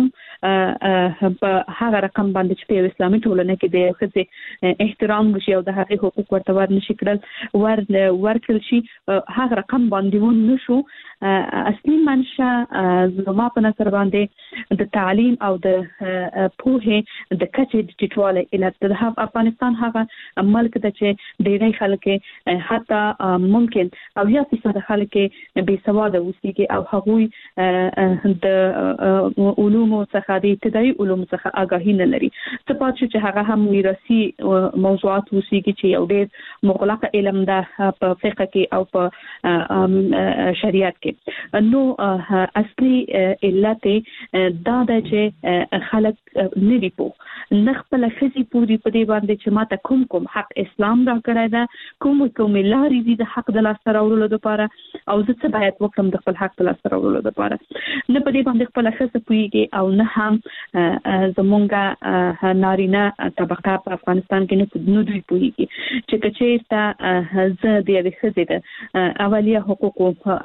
په هغه رقم باندې چې په اسلامي ټولنه کې د خصي احترام وشي او د هغې حقوق ورته ورنشي کړل ور ورکل شي هغه رقم باندې ون نشو اصلي منشأ زما په نظر باندې د تعلیم او د پوهه د کچې د ټیټواله علت د افغانستان هغه ملک د چې ډېری خلک حتی ممکن او یا فیصد خلک بې سواده اوسېږي او هغوی د علومو څخه د ابتدایي علومو څخه آگاهي نه لري څه پات چې هغه هم میراثي موضوعات اوسېږي چې یو ډېر مغلق علم ده په فقه کې او په شریعت کې نو اصلي علت دا ده چې خلک نه دی پوه نه خپل خزي پوری په دې باندې چې ماته کوم کوم حق اسلام را کړی ده کوم کوم لارې دي د حق د لاس راوړلو لپاره او زه څه باید وکړم د خپل حق د لاس راوړلو لپاره نه په دې باندې خپل خزه پويږي او نه هم زمونږه نارینه طبقه په افغانستان کې نه نه دوی پويږي چې کچېرته زه د دې خزه د اولیه حقوق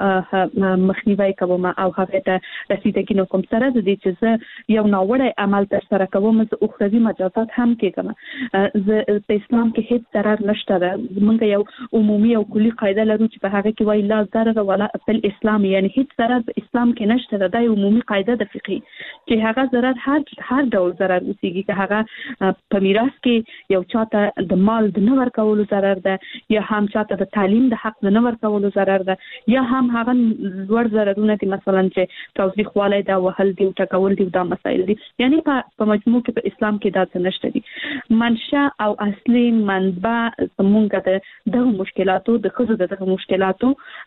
مخنیوي کوم او هغه ته رسیدګي نو کوم سره د دې چې زه یو ناوړه عمل تر سره کوم زه اخروی مجازات هم کوم زه په اسلام کې هیڅ ضرر نشته ده موږ یو عمومي او کلی قاعده لرو چې په هغه کې وایي لا ضرر ولا په اسلام یعنی هیڅ ضرر په اسلام کې نشته ده د عمومي قاعده د فقهي چې هغه ضرر هر هر ډول ضرر اوسېږي که هغه په میراث کې یو چاته د مال د نه ورکولو ضرر ده یا هم چاته د تعلیم د حق د نه ورکولو ضرر ده یا هم هغه لوړ ضررونه دي مثلا چې توضیحوالی دا وهل دي او ټکول دي دا مسایل دي یعنی په مجموع کې په اسلام کې دا څه نشته دي منشأ او اصلي منبع زمونږ د دغه مشکلاتو د ښځو د دغه مشکلاتو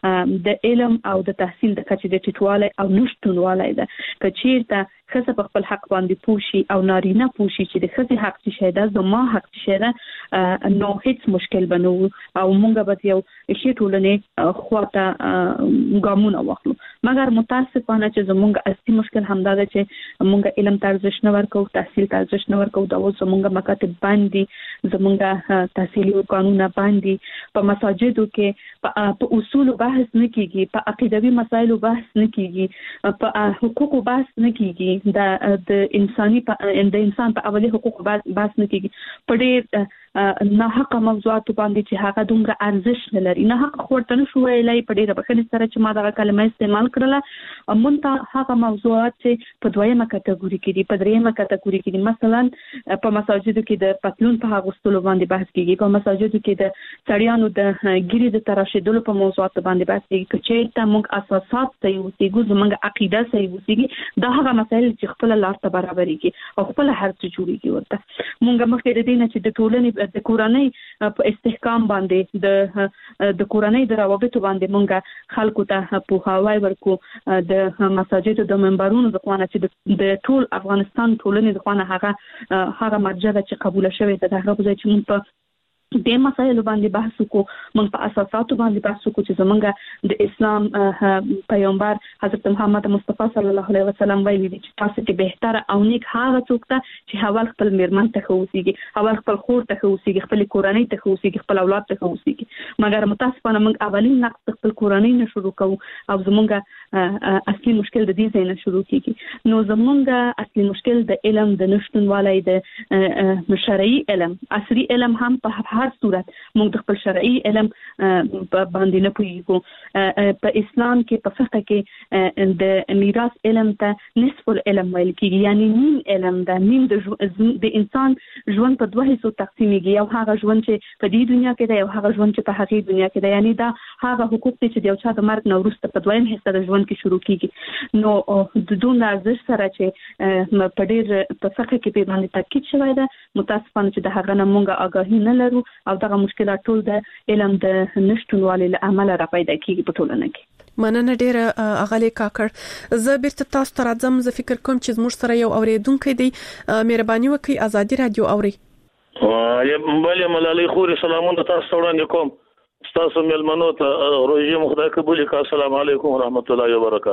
د علم او د تحصیل د کچې د ټیټوالی او نشتونوالی ده که چیرته ښځه په خپل حق باندې پوه شي او نارینه پوه شي چې د ښځې حق څه شی ده زما حق څه شی ده نو هیڅ مشکل به نه وو او موږ به یو ښې ټولنې خواته ګامونه واخلو مګر متاسفانه چې زموږ اصلي مشکل همدا ده چې موږ علم ته ارزښت نه ورکوو تحصیل ته ارزښت نه ورکوو دا اوس زموږ مکاتب بند دي زموږ تحصیلي قانونه بند دي په مساجدو کې په اصولو بحث نه کیږي په عقیدوي مسایلو بحث نه کیږي په حقوقو بحث نه کیږي د د انساني د انسان په اولي حقوقو بحث نه کیږي په ډېر نه حق موضوعات باندې چې هغه دومره ارزښت نه لري نه حق خورته نشو ویلای په ډېر بخښنې سره چې ما دا کلمه استعمال کړله مونږ هغه موضوعات چې په دویمه کټګوري کې دي په دریمه کټګوري کې دي مثلا په مساجدو کې د پتلون په غوښتلو باندې بحث کیږي په مساجدو کې د سړیانو د ګیري د تراشیدلو په موضوعات باندې بحث کیږي چې ته موږ اساسات صحیح وسیګو زموږ عقیده صحیح وسیګي دا هغه مسایل چې خپل لار ته برابرېږي او خپل هر څه جوړيږي ورته موږ مخکې د دې نه چې د ټولنې د کورنۍ په استحکام باندې د د کورنۍ د روابطو باندې موږ خلکو ته پوهاوی ورکو د مساجد د منبرونو د خوانه چې د ټول افغانستان ټولنې د خوانه هغه هغه مرجع چې قبول شوی ده هغه په ځای چې موږ په د مسایلو باندې بحث وکړو موږ په اساساتو باندې بحث وکړو چې زمونږ د اسلام پیغمبر حضرت محمد مصطفی صلی الله علیه وسلم ویلي دي چې تاسو ته بهتره او نیک هغه څوک ته چې حوال خپل میرمن ته خوسيږي حوال خپل خور ته خوسيږي خپل کورنۍ ته خوسيږي خپل اولاد ته خوسيږي مګر متاسفانه موږ اولین نقص خپل کورنۍ نه شروع کوو او زمونږ اصلي مشکل د دې ځای نه شروع کیږي نو زمونږ اصلي مشکل د علم د نشټونوالي د شرعي علم عصري علم هم په هر صورت موږ د خپل شرعي علم باندې نه پوهیږو په اسلام کې په فقه کې د میراث علم ته نصف العلم ویل کیږي یعنی نیم علم ده نیم د انسان ژوند په دوه حصو تقسیمېږي یو هغه ژوند چې په دې دنیا کې ده یو هغه ژوند چې په هغې دنیا کې ده یعنی دا هغه حقوق دي چې د یو چا د مرګ نه وروسته په دویم حصه د ژوند کې شروع کیږي نو د دومره ارزښت سره چې په ډېر په فقه کې په باندې تاکید شوی ده متاسفانه چې د هغه نه موږ آگاهي نه لرو او دغه مشکلات ټول د علم د نشټونوالي له امله را پیدا کیږي په ټولنه کې مننه ډیره اغلی کاکړ زه بیرته تاسو ته راځم زه فکر کوم چې زموږ سره یو اوریدونکو دی مهرباني وکړئ ازادي رادیو اوري بله ملالۍ خوري سلامونه تاسو ته وړاندې کوم تاسو ملمنو ته روزي مخدای قبول کړه السلام علیکم ورحمت الله وبرکاته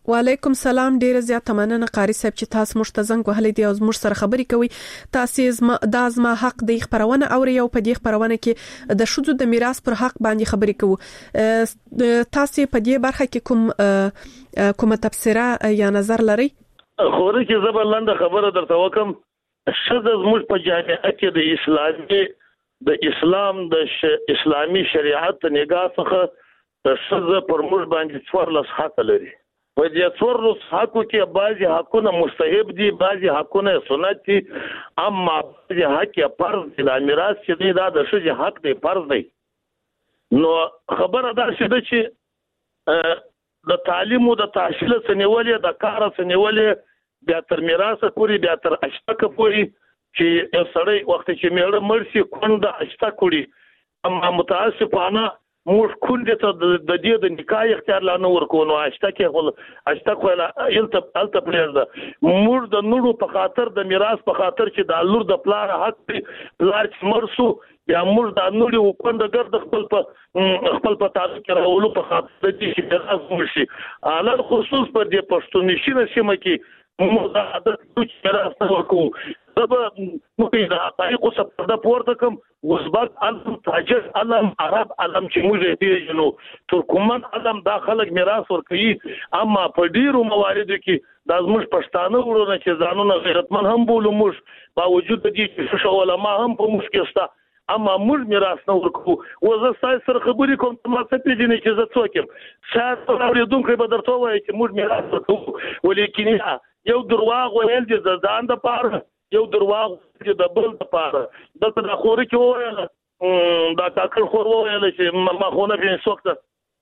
وعلیکم سلام. ډیره زیاته مننه قاری صاحب چې تاسو مشت زنګ وهلې دی او زموږ سره خبرې کوي. تاسو د ازما حق د خبرونه اوري او په دې خبرونه کې د شذو د میراث پر حق باندې خبرې کوو. تاسو په دې برخه کې کوم کومه تفسیره یا نظر لري؟ خوري چې زبرلند خبره درته وکم. شذ زموږ په جامعه کې د اسلامي د اسلام د اسلامي شریعت نگاه څخه شذ پر موږ باندې څوارلس حق لري. په دې څوارلس حقو کې بعضي حقونه مستحب دي، بعضي حقونه سنت دي، اما بعضي حق فرض دي. د میراث چې دا د شذ حق دی، فرض دی. نو خبره دا شته چې د تعلیم او د تحصیل سنولې د کار سنولې بیا تر میراث پورې بیا تر اشتکه پورې چې سړی وخت چې میړه مرسي کونډه اشتکه کوي. اما متاسفانه موږ کونډه ته د دې د نکاح اختیار لا نه ورکو. نو اشتکه خل اشتکه ولا الته الته پلیر ده. موږ د نورو په خاطر د میراث په خاطر چې د لور د پلار حق دی، پلار چې مرسو یا موږ د نورو کونډه ګرځ خپل په خپل په تعلق راولو په خاطر د دې چې میراث مرشي. علل خصوص پر دې پښتون شي نشم کې موږ د عادت چې میراث نه ورکو. دبا نو کې دا تاریخ څه پرده پورته کوم وزبک علم تاجر علم عرب علم چې موږ دې نو ترکمن علم دا خلک میراث ورکوي. اما په ډیرو مواردو کې د زموږ پښتانه ورونه چې ځانونه غیرتمن هم بولو موږ باوجود د دې چې شو علماء هم په موږ کې ستا اما موږ میراث نه ورکو. وزه ستاسو سره خبرې کوم ته ما څه پیژنې چې زه څوک یم. شاید اوریدونکو به درته وایي چې موږ میراث ورکو، ولیکن یو درواغ ویل چې د ځان د پاره، یو درواغ چې د بل د پاره. دلته د خوري کې وویل دا کاکل خور وویل چې ما خونه به سوکته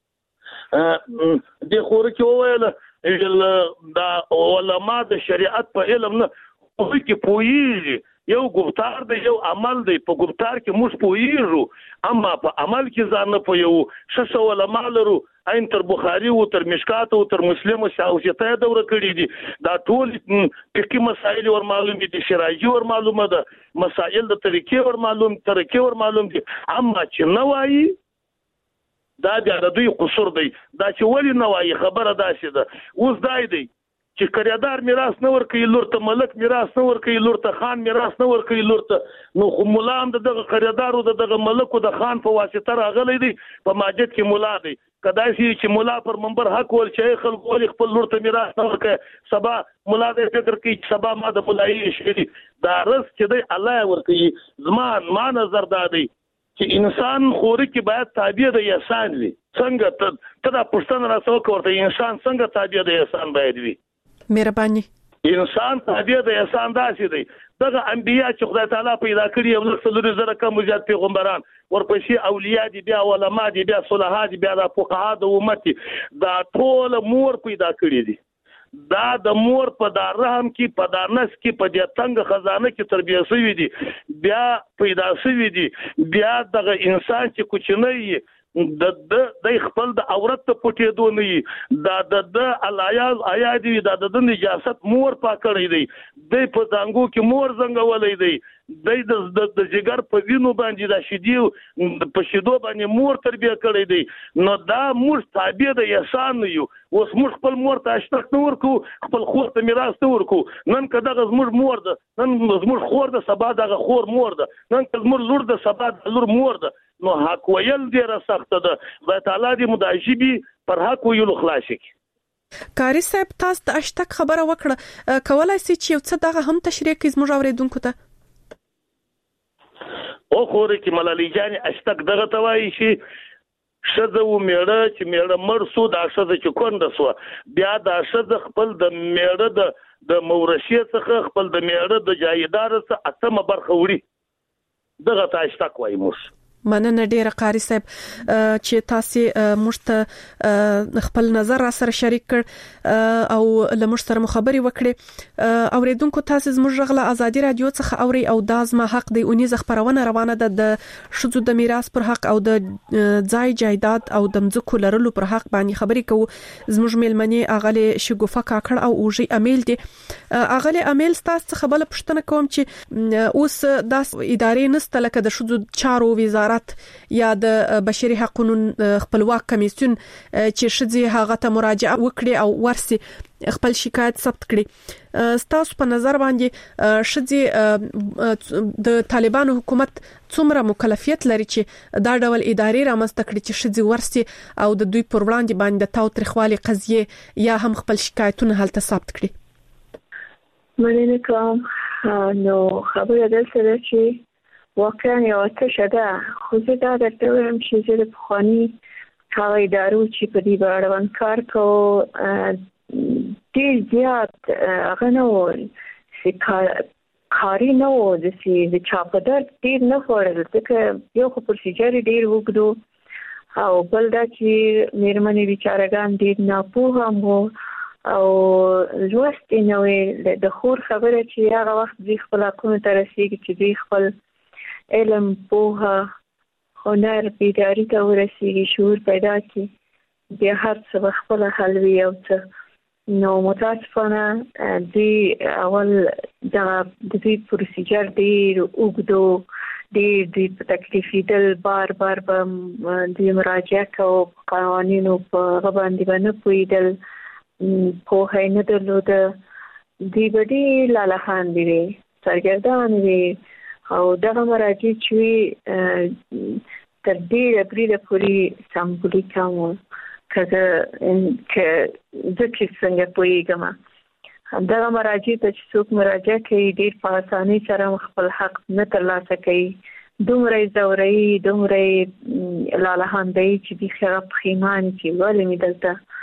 د خوري کې وویل دا علماء د شریعت په علم نه خو کې پوهیږي. یو ګفتار دی، یو عمل دی. په ګفتار کې موږ پوهیږو، اما په عمل کې ځان نه پوهیو. شش علماء لرو، عین تر بخاری او تر مشکات او تر مسلم او شاوشته دوره کړی دي. دا ټول فقہی مسائل ور معلوم دي، شرعي ور معلومه ده، مسائل د طریقې ور معلوم طریقې ور معلوم دي. اما چې نوایي دا د دوی قصور دی. دا چې ولی نوایي خبره داسې ده. اوس دای دی چې کریادار میراث نه ورکوي لور ته، ملک میراث نه ورکوي لور ته، خان میراث نه ورکوي لور ته. نو خو مولا هم دغه کریادار او دغه ملک او د خان په واسطه راغلی دی، په ماجد کې مولا دی. کدای شي چې مولا پر منبر حق ول چې خلک ول خپل لور ته میراث نه ورکوي، سبا مولا دې فکر کوي چې سبا ما د مولایي شي دا رس چې دی الله ورکوي. زمان ما نظر دادی چې انسان خوري کې باید تابع د احسان وي. څنګه ته دا پښتنه راځو کوته انسان څنګه تابع د احسان باید وي؟ مهرباني. انسان تابع د احسان داسې دی. دغه انبیا چې خدای تعالی پیدا کړی او څلور زره کم زیات پیغمبران، ورپسې اولیاء دي، بیا علما دي، بیا صلحا دي، بیا د فقها د امت دي. دا ټول مور پیدا کړی دي. دا د مور په دار رحم کې، په دارنس کې، په دې تنگ خزانه کې تربیه شوی دي، بیا پیدا شوی دي. بیا دغه انسان چې کوچنی د د خپل د عورت ته پټېدو نه وي، دا د الایاز آیا دی، دا د نجاست مور پاکړی دی، د په ځانګو کې مور زنګولې دی، د د جګر په وینو باندې دا شیدي په شیدو باندې مور تربیه کړی دی. نو دا مور تابع د احسان نه یو. اوس موږ خپل مور ته اشتراک نه ورکو، خپل خور ته میراث نه ورکو. نن که دغه زموږ مور ده، نن زموږ خور ده، سبا دغه خور مور ده. نن که زموږ لور ده، سبا د لور مور ده. نو حق ویل ډیره سخته ده. خدای تعالی دې مداجبي پر حق ویلو خلاص کړي. کاری صاحب تاسو د اشتک خبره وکړه، کولای شئ چې یو څه دغه هم تشریح کړئ زموږ اوریدونکو ته؟ او خوري کې ملالي جان اشتک دغه توای شي شذ و میړه چې میړه مرسو دا شذ چې کونډه سو، بیا دا شذ خپل د میړه د د مورشي څخه خپل د میړه د جایدار څخه اتمه برخه وړي. دغه ته اشتک وایي. موږ مننه ډیره قاری صاحب چې تاسو مشت خپل نظر را سره شریک کړ او لمر سره مخابري وکړي. اوریدونکو تاسو زموږ غلا ازادي رادیو څخه اوري او دازما حق دی اونیز خبرونه روانه ده د شذو د میراث پر حق او د ځای جایداد او د مځکو لرلو پر حق باندې خبري کوو. زموږ ملمنې اغله شګوفه کاکړ او اوجي امیل دي. اغله امیل تاسو خبره پښتنه کوم چې اوس د ادارې نست لکه د شذو چارو وزارت وزارت یا د بشري حقوقو خپلواک کمیسیون چې شذې هغه ته مراجعه وکړي او ورسي خپل شکایت ثبت کړي. ستاسو په نظر باندې شذې د طالبانو حکومت څومره مکلفیت لري چې دا ډول ادارې رامنځته کړي چې شذې ورسي او د دوی پر وړاندې باندې تاوتریخوالي قضیه یا هم خپل شکایتونه هلته ثبت کړي؟ مننه کوم. نو خبره دلته ده چې واقعا یو تشه ده، خو زه دا درته وایم چې زه د پخواني هغه ادارو چې په دې اړوند کار کوو ډېر زیات هغه نه وو چې کاري نه وو، د چا په درد ډېر نه خوړل، ځکه یو خو پروسیجر ډېر اوږد او بل دا چې مېرمنې بیچارهګان ډېر ناپوهه هم وو او لوستې نه وې. د خور خبره چې هغه وخت دوی خپل حقونو ته رسېږي چې دوی خپل علم، پوهه، هنر، بیداري ته ورسېږي، شعور پیدا کړي، بیا هر څه به خپله حل وي او څه. نو متاسفانه دوی اول دغه د دوی پروسیجر ډېر اوږد و، ډېر دوی په تکلیفېدل، بار بار به دوی مراجعه کوو، په قوانینو په هغه باندې به نه پوهېدل، پوهه یې نه درلوده، دوی به ډېر لالهاندې وې، سرګردانې وې او دغه مراجع چې وي تر ډېره بریده پورې سمبولیک هم وو. که زه چې څنګه پوهېږم دغه مراجع ته چې څوک مراجعه کوي ډېر په اسانۍ سره خپل حق نه ترلاسه کوي، دومره یې ځوروي، دومره یې لالهاندوي چې بیخي هغه پښیمان چې ولې مې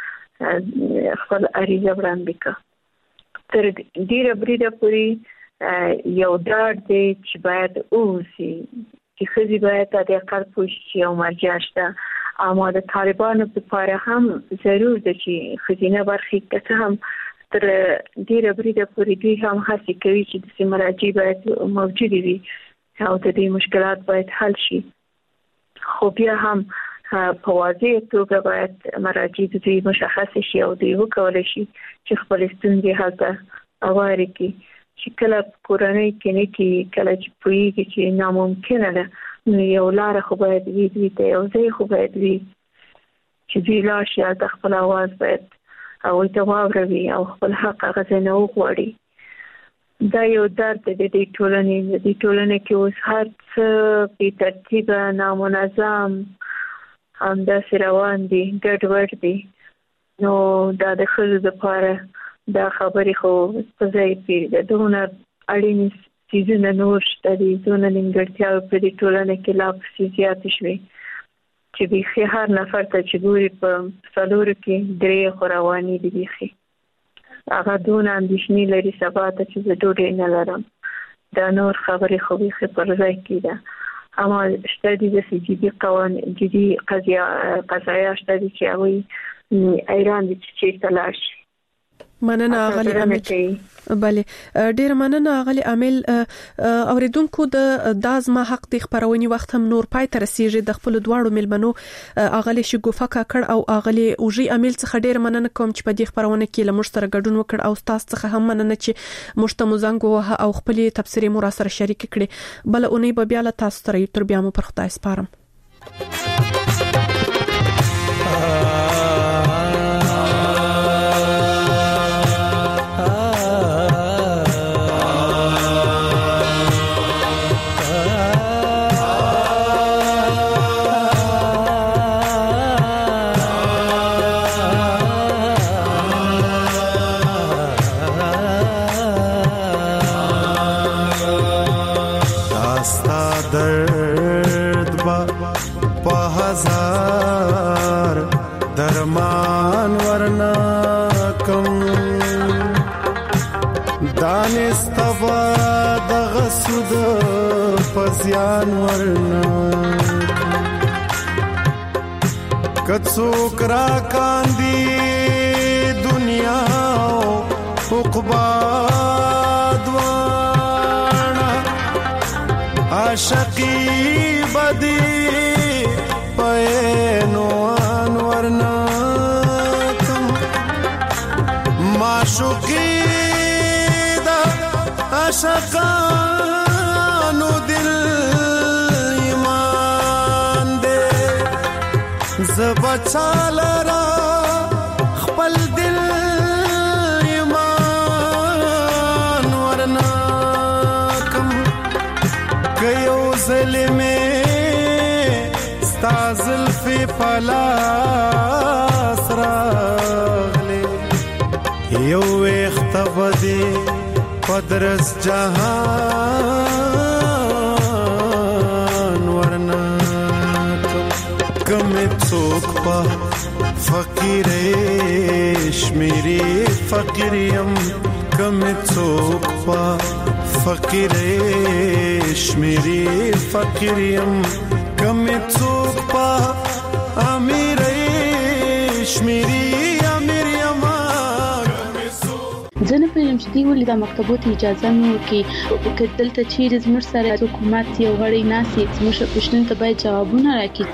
دلته خپل عریضه وړاندې کړه. تر ډېره بریده پورې یو ډاډ دی چې باید اوسي چې ښځې باید د اقل پوه شي چې یو مرجع شته. اما د طالبانو لپاره هم ضرور ده چې ښځینه برخې که څه هم تر ډېره بریده پورې دوی هم هڅې کوي چې داسې مراجع باید موجودې وي او د دې مشکلات باید حل شي، خو بیا هم په واضح توګه باید مراجع د دوی مشخص شي او دوی وکولی شي چې خپل ستونزې هلته اوارې کړي، چې کله کورنۍ کې نه کړي، کله چې پوهېږي چې ناممکنه ده، نو یو لاره خو باید وي، دوی ته یو ځای خو باید وي چې دوی لاړ شي هلته خپل اواز باید هغوی ته واوروي او خپل حق هغه ځای نه وغواړي. دا یو درد دی د دې ټولنې. د دې ټولنې کې اوس هر څه بې ترتیبه، نامنظم، همداسې روان دي، ګډوډ دي. نو دا د ښځو دپاره دا خبرې خو په ځای پرېږده. دونه اړینې څیزونه نور شته دي، دونه نیمګړتیاوې په دې ټولنه کې لا پسې زیاتې شوې چې بیخي هر نفر ته چې ګوري په څلورو کې درې خو روانې دي، بیخي هغه دونه اندېښنې لري سبا ته چې زه ډوډۍ نه لرم. دا نور خبرې خو بیخي پر ځای کې ده. اما شته دي داسې جدي قوانین، جدي قضایا شته دي چې هغوی ایران دي چې چېرته لاړ شي. مننه اغلی عامل. بله ډیر مننه اغلی عامل. اوریدونکو د دازما حق د خبرونې وخت هم نور پای ته رسیږي. د خپل دواړو ملمنو اغلی شګوفه کاکړ او اغلی اوجی عامل څخه ډیر مننه کوم چې په دې خبرونه کې لمر سره ګډون وکړ او تاسو څخه هم مننه چې مشتمو زنګ او خپل تفسیری مو را سره شریک کړي. بل اونۍ به بیا له تاسو سره تر بیا مو پر خدای سپارم. زیان ورنا کڅوک را کاندي دنیا او عقبا دوانا عاشقی بدی پینو ورنا کم معشوقی دا عاشقان زبچالرا خپل دل ایمان ورنا کم کيو ظلمه ستازل فی پلاس راغلی یو اختبدی پدرس جهان ورنا کم څوک په فقیر شمیری فقیریم کم څوک په فقیر شمیری فقیریم کم څوک په امیر شمیری امیر یما ځنه پریم چې دی ولې د مکتبو ته اجازه مو کې دلته چیرې زموږ سره حکومت یو غړی ناسي زموږ پښتون ته باید جوابونه راکړي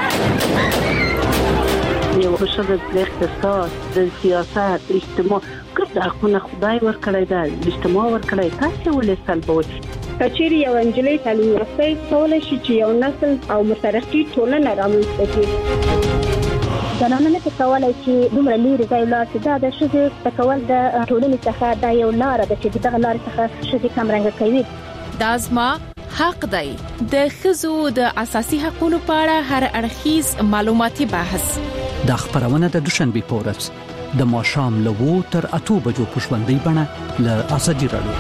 یو شغل د اقتصاد د سیاست اجتماع کړه خو نه خدای ورکړی دا اجتماع ورکړی تاسو ولې سلبوي کچېری یو انجلۍ تعلیم یافته کولای شي چې یو نسل او مترقي ټولنه رامنځته کړي زنانه نه کولای شي دومره لري ځای لا چې دا د شذ تکول د ټولنې څخه دا یو لار ده چې دغه لار څخه شذ کم رنګ کوي دازما حق دی د خزو د اساسي حقوقو په اړه هر اړخیز معلوماتي بحث د خبرونه د دوشنبه پورس د ماشام لوو تر اتو بجو پښوندې بڼه ل اسدي رالو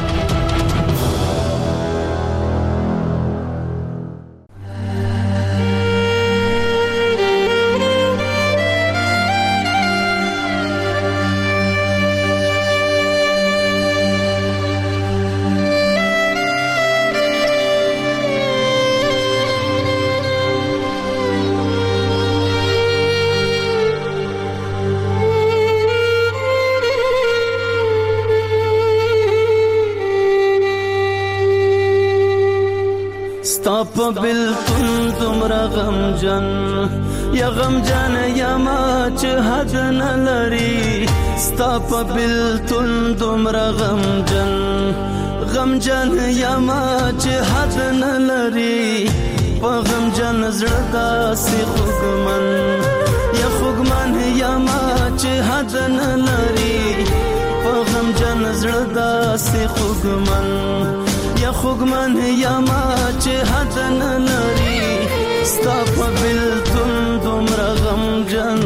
ستاپ بلتون تمرا غم جن یا غم جن یا ما چه حد نلری ستاپ بلتون تمرا غم جن غم جن یا ما چه حد نلری پا غم جن زردا سی خوگمن یا خوگمن یا ما چه حد نلری پا غم جن زردا سی خوگمن یا خوگمن یا ما چه حد نلری ستا په بلتون دومره غم جن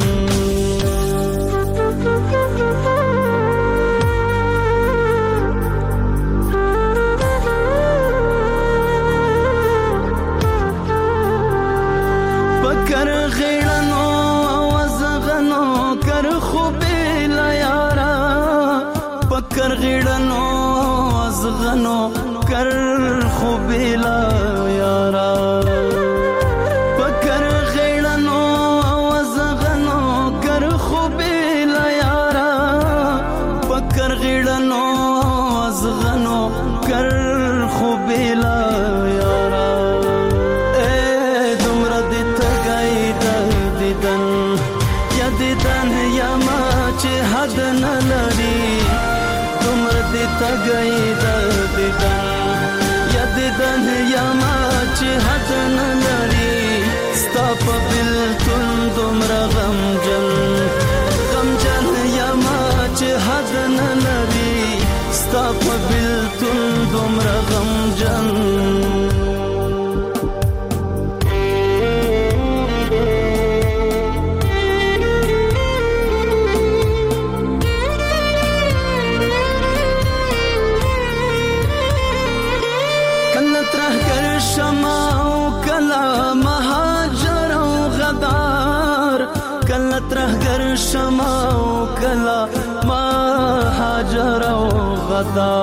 پکر غیرنو وزغنو کر خوبی لیارا پکر غیرنو وزغنو کر خوبیلا یارا پکر غیرنو وزغنو کر خوبیلا یارا پکر غیرنو وزغنو کر خوبیلا یارا اے دمر دیت گئی دیدن یا دیدن یا ما چه حد نلری دمر دیت گئی دیدن دن یا ما چه حد نلری ستا په بلتون دومره غم جن غم جن یا ما چه حد نلری ستا په بلتون دومره غم جن ترهګر شمع او کلا ما هاجر او غدا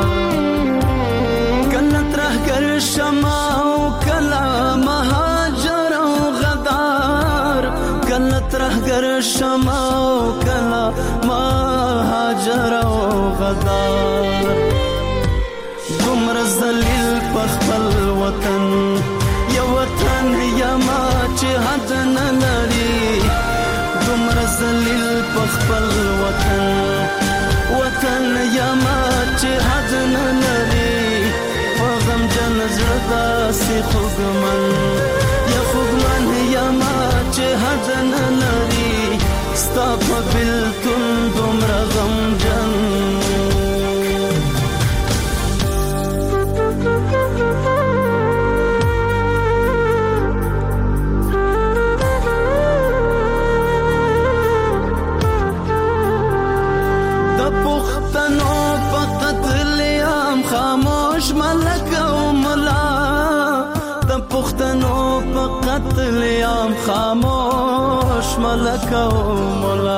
کله ترهګر شمع او کلا ما هاجر او غدار کله ترهګر شمع او کلا ما هاجر او غدار دومره ذلیل په خپل وطن یا وطن یا ما چې حد نه لري دومره ذلیل په خپل وطن وطن یا ما چې حد نه لري په غم جن زړه داسې خوږمن یا خوږمن یا ما چې حد خاموش ملک او ملا د پښتنو په قتل عام خاموش ملک او ملا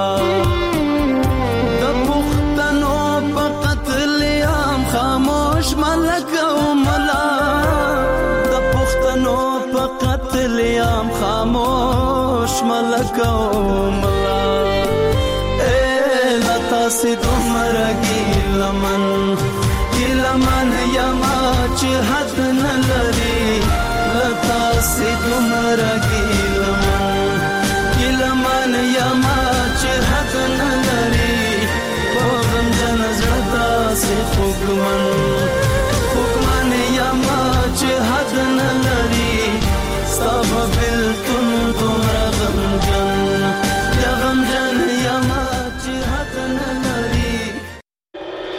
د پښتنو په قتل عام خاموش ملک او ملا د پښتنو په قتل عام خاموش ملک او ملا اے لتا سي دومرګي لمن لمن یما چې حد نه لري لتا سي دومرګي لمن لمن یما چې حد نه لري په غم جن زړه سي خوګمن